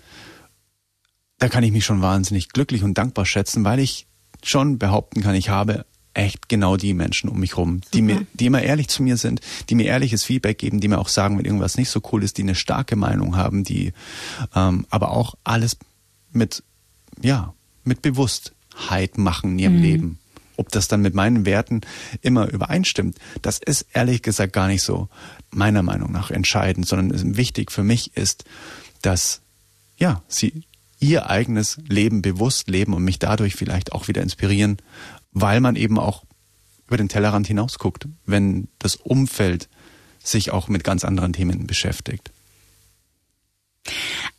da kann ich mich schon wahnsinnig glücklich und dankbar schätzen, weil ich schon behaupten kann, ich habe echt genau die Menschen um mich rum, die mir, die immer ehrlich zu mir sind, die mir ehrliches Feedback geben, die mir auch sagen, wenn irgendwas nicht so cool ist, die eine starke Meinung haben, die ähm, aber auch alles mit, ja, mit Bewusstheit machen in ihrem mhm. Leben. Ob das dann mit meinen Werten immer übereinstimmt, das ist ehrlich gesagt gar nicht so meiner Meinung nach entscheidend, sondern wichtig für mich ist, dass ja sie ihr eigenes Leben bewusst leben und mich dadurch vielleicht auch wieder inspirieren, weil man eben auch über den Tellerrand hinaus guckt, wenn das Umfeld sich auch mit ganz anderen Themen beschäftigt.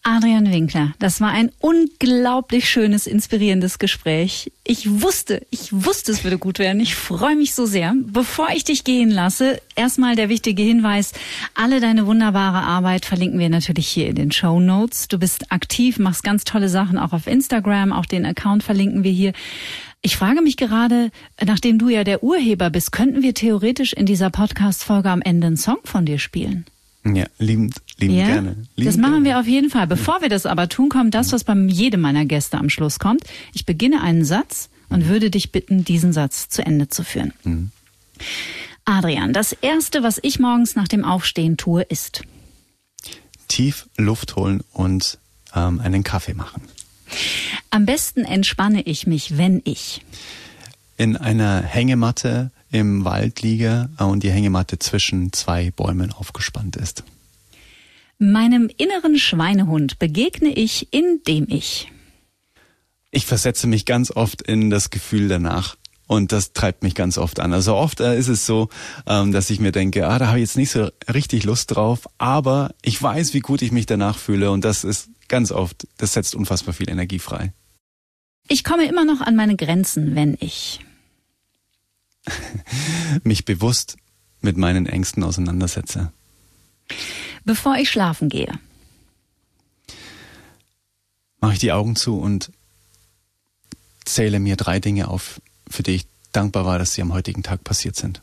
Adrian Winkler, das war ein unglaublich schönes, inspirierendes Gespräch. Ich wusste, ich wusste, es würde gut werden. Ich freue mich so sehr. Bevor ich dich gehen lasse, erstmal der wichtige Hinweis, alle deine wunderbare Arbeit verlinken wir natürlich hier in den Shownotes. Du bist aktiv, machst ganz tolle Sachen auch auf Instagram, auch den Account verlinken wir hier. Ich frage mich gerade, nachdem du ja der Urheber bist, könnten wir theoretisch in dieser Podcast-Folge am Ende einen Song von dir spielen? Ja, liebend, liebend ja? gerne. Liebend das machen gerne. wir auf jeden Fall. Bevor wir das aber tun, kommt das, was bei jedem meiner Gäste am Schluss kommt. Ich beginne einen Satz und würde dich bitten, diesen Satz zu Ende zu führen. Mhm. Adrian, das Erste, was ich morgens nach dem Aufstehen tue, ist? Tief Luft holen und ähm, einen Kaffee machen. Am besten entspanne ich mich, wenn ich? In einer Hängematte im Wald liege und die Hängematte zwischen zwei Bäumen aufgespannt ist. Meinem inneren Schweinehund begegne ich, indem ich? Ich versetze mich ganz oft in das Gefühl danach und das treibt mich ganz oft an. Also oft äh, ist es so, ähm, dass ich mir denke, ah, da habe ich jetzt nicht so richtig Lust drauf, aber ich weiß, wie gut ich mich danach fühle und das ist ganz oft, das setzt unfassbar viel Energie frei. Ich komme immer noch an meine Grenzen, wenn ich? mich bewusst mit meinen Ängsten auseinandersetze. Bevor ich schlafen gehe? Mache ich die Augen zu und zähle mir drei Dinge auf, für die ich dankbar war, dass sie am heutigen Tag passiert sind.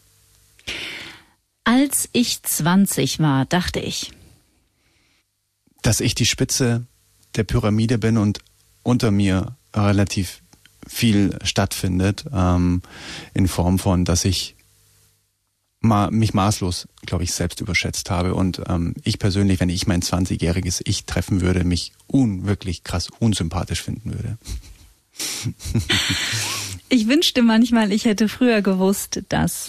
Als ich zwanzig war, dachte ich? Dass ich die Spitze der Pyramide bin und unter mir relativ viel stattfindet, ähm, in Form von, dass ich ma- mich maßlos, glaube ich, selbst überschätzt habe und ähm, ich persönlich, wenn ich mein zwanzigjähriges Ich treffen würde, mich un- wirklich krass unsympathisch finden würde. Ich wünschte manchmal, ich hätte früher gewusst, dass...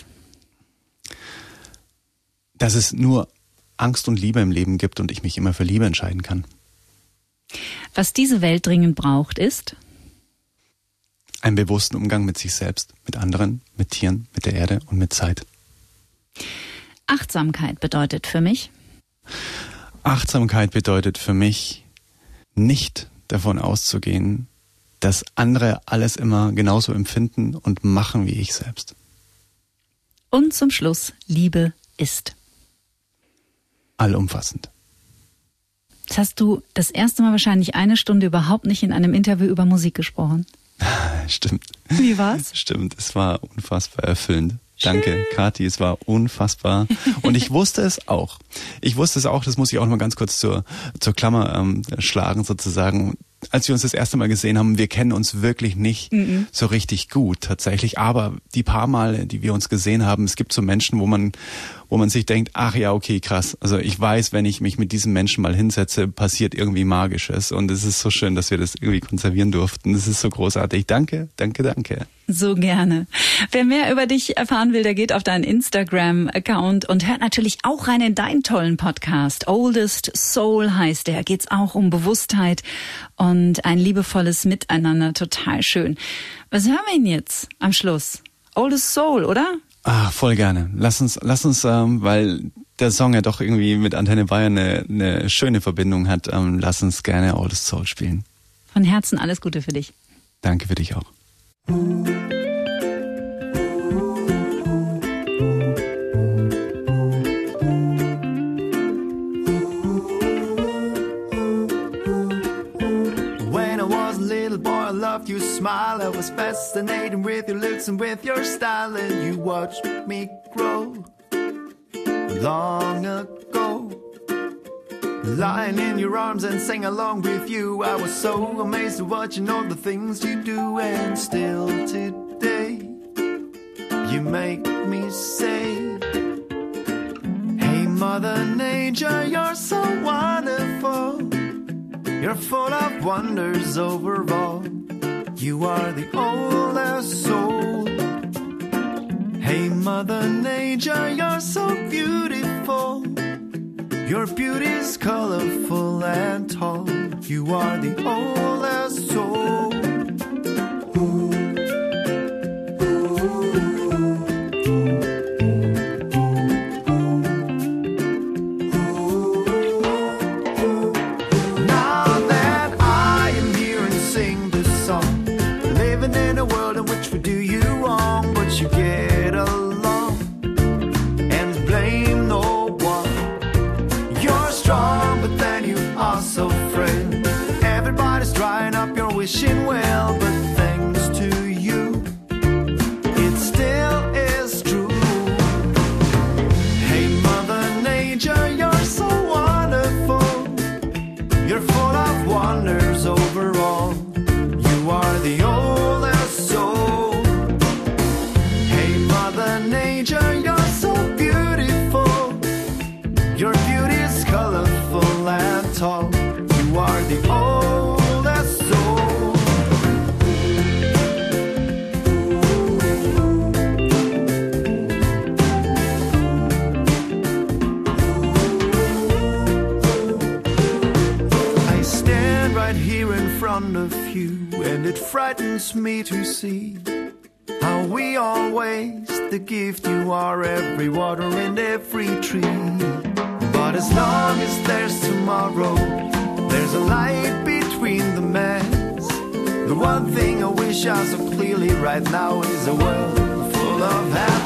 Dass es nur Angst und Liebe im Leben gibt und ich mich immer für Liebe entscheiden kann. Was diese Welt dringend braucht, ist... einen bewussten Umgang mit sich selbst, mit anderen, mit Tieren, mit der Erde und mit Zeit. Achtsamkeit bedeutet für mich? Achtsamkeit bedeutet für mich, nicht davon auszugehen, dass andere alles immer genauso empfinden und machen wie ich selbst. Und zum Schluss, Liebe ist? Allumfassend. Jetzt hast du das erste Mal wahrscheinlich eine Stunde überhaupt nicht in einem Interview über Musik gesprochen. Stimmt. Wie war's? Stimmt, es war unfassbar erfüllend. Danke, Kathi, es war unfassbar. Und ich wusste es auch. Ich wusste es auch, das muss ich auch noch mal ganz kurz zur, zur Klammer ähm, schlagen sozusagen. Als wir uns das erste Mal gesehen haben, wir kennen uns wirklich nicht mm-mm. so richtig gut tatsächlich. Aber die paar Male, die wir uns gesehen haben, es gibt so Menschen, wo man wo man sich denkt, ach ja, okay, krass. Also ich weiß, wenn ich mich mit diesem Menschen mal hinsetze, passiert irgendwie Magisches. Und es ist so schön, dass wir das irgendwie konservieren durften. Es ist so großartig. Danke, danke, danke. So gerne. Wer mehr über dich erfahren will, der geht auf deinen Instagram-Account und hört natürlich auch rein in deinen tollen Podcast. Oldest Soul heißt der. Geht's auch um Bewusstheit und ein liebevolles Miteinander. Total schön. Was hören wir denn jetzt am Schluss? Oldest Soul, oder? Ah, voll gerne. Lass uns, lass uns, ähm, weil der Song ja doch irgendwie mit Antenne Bayern eine, eine schöne Verbindung hat, ähm, lass uns gerne Oldest Soul spielen. Von Herzen alles Gute für dich. Danke für dich auch. You smile, I was fascinated with your looks and with your style, and you watched me grow long ago. Lying in your arms and sang along with you, I was so amazed at watching all the things you do, and still today you make me say, hey Mother Nature, you're so wonderful, you're full of wonders overall. You are the oldest soul. Hey Mother Nature, you're so beautiful. Your beauty's colorful and tall. You are the oldest soul. Ooh. Now nature, you're so beautiful. Your beauty is colorful and tall. You are the oldest soul. I stand right here in front of you, and it frightens me to see how we all waste the gift you are, every water and every tree. But as long as there's tomorrow, there's a light between the mess. The one thing I wish I saw clearly right now is a world full of happiness.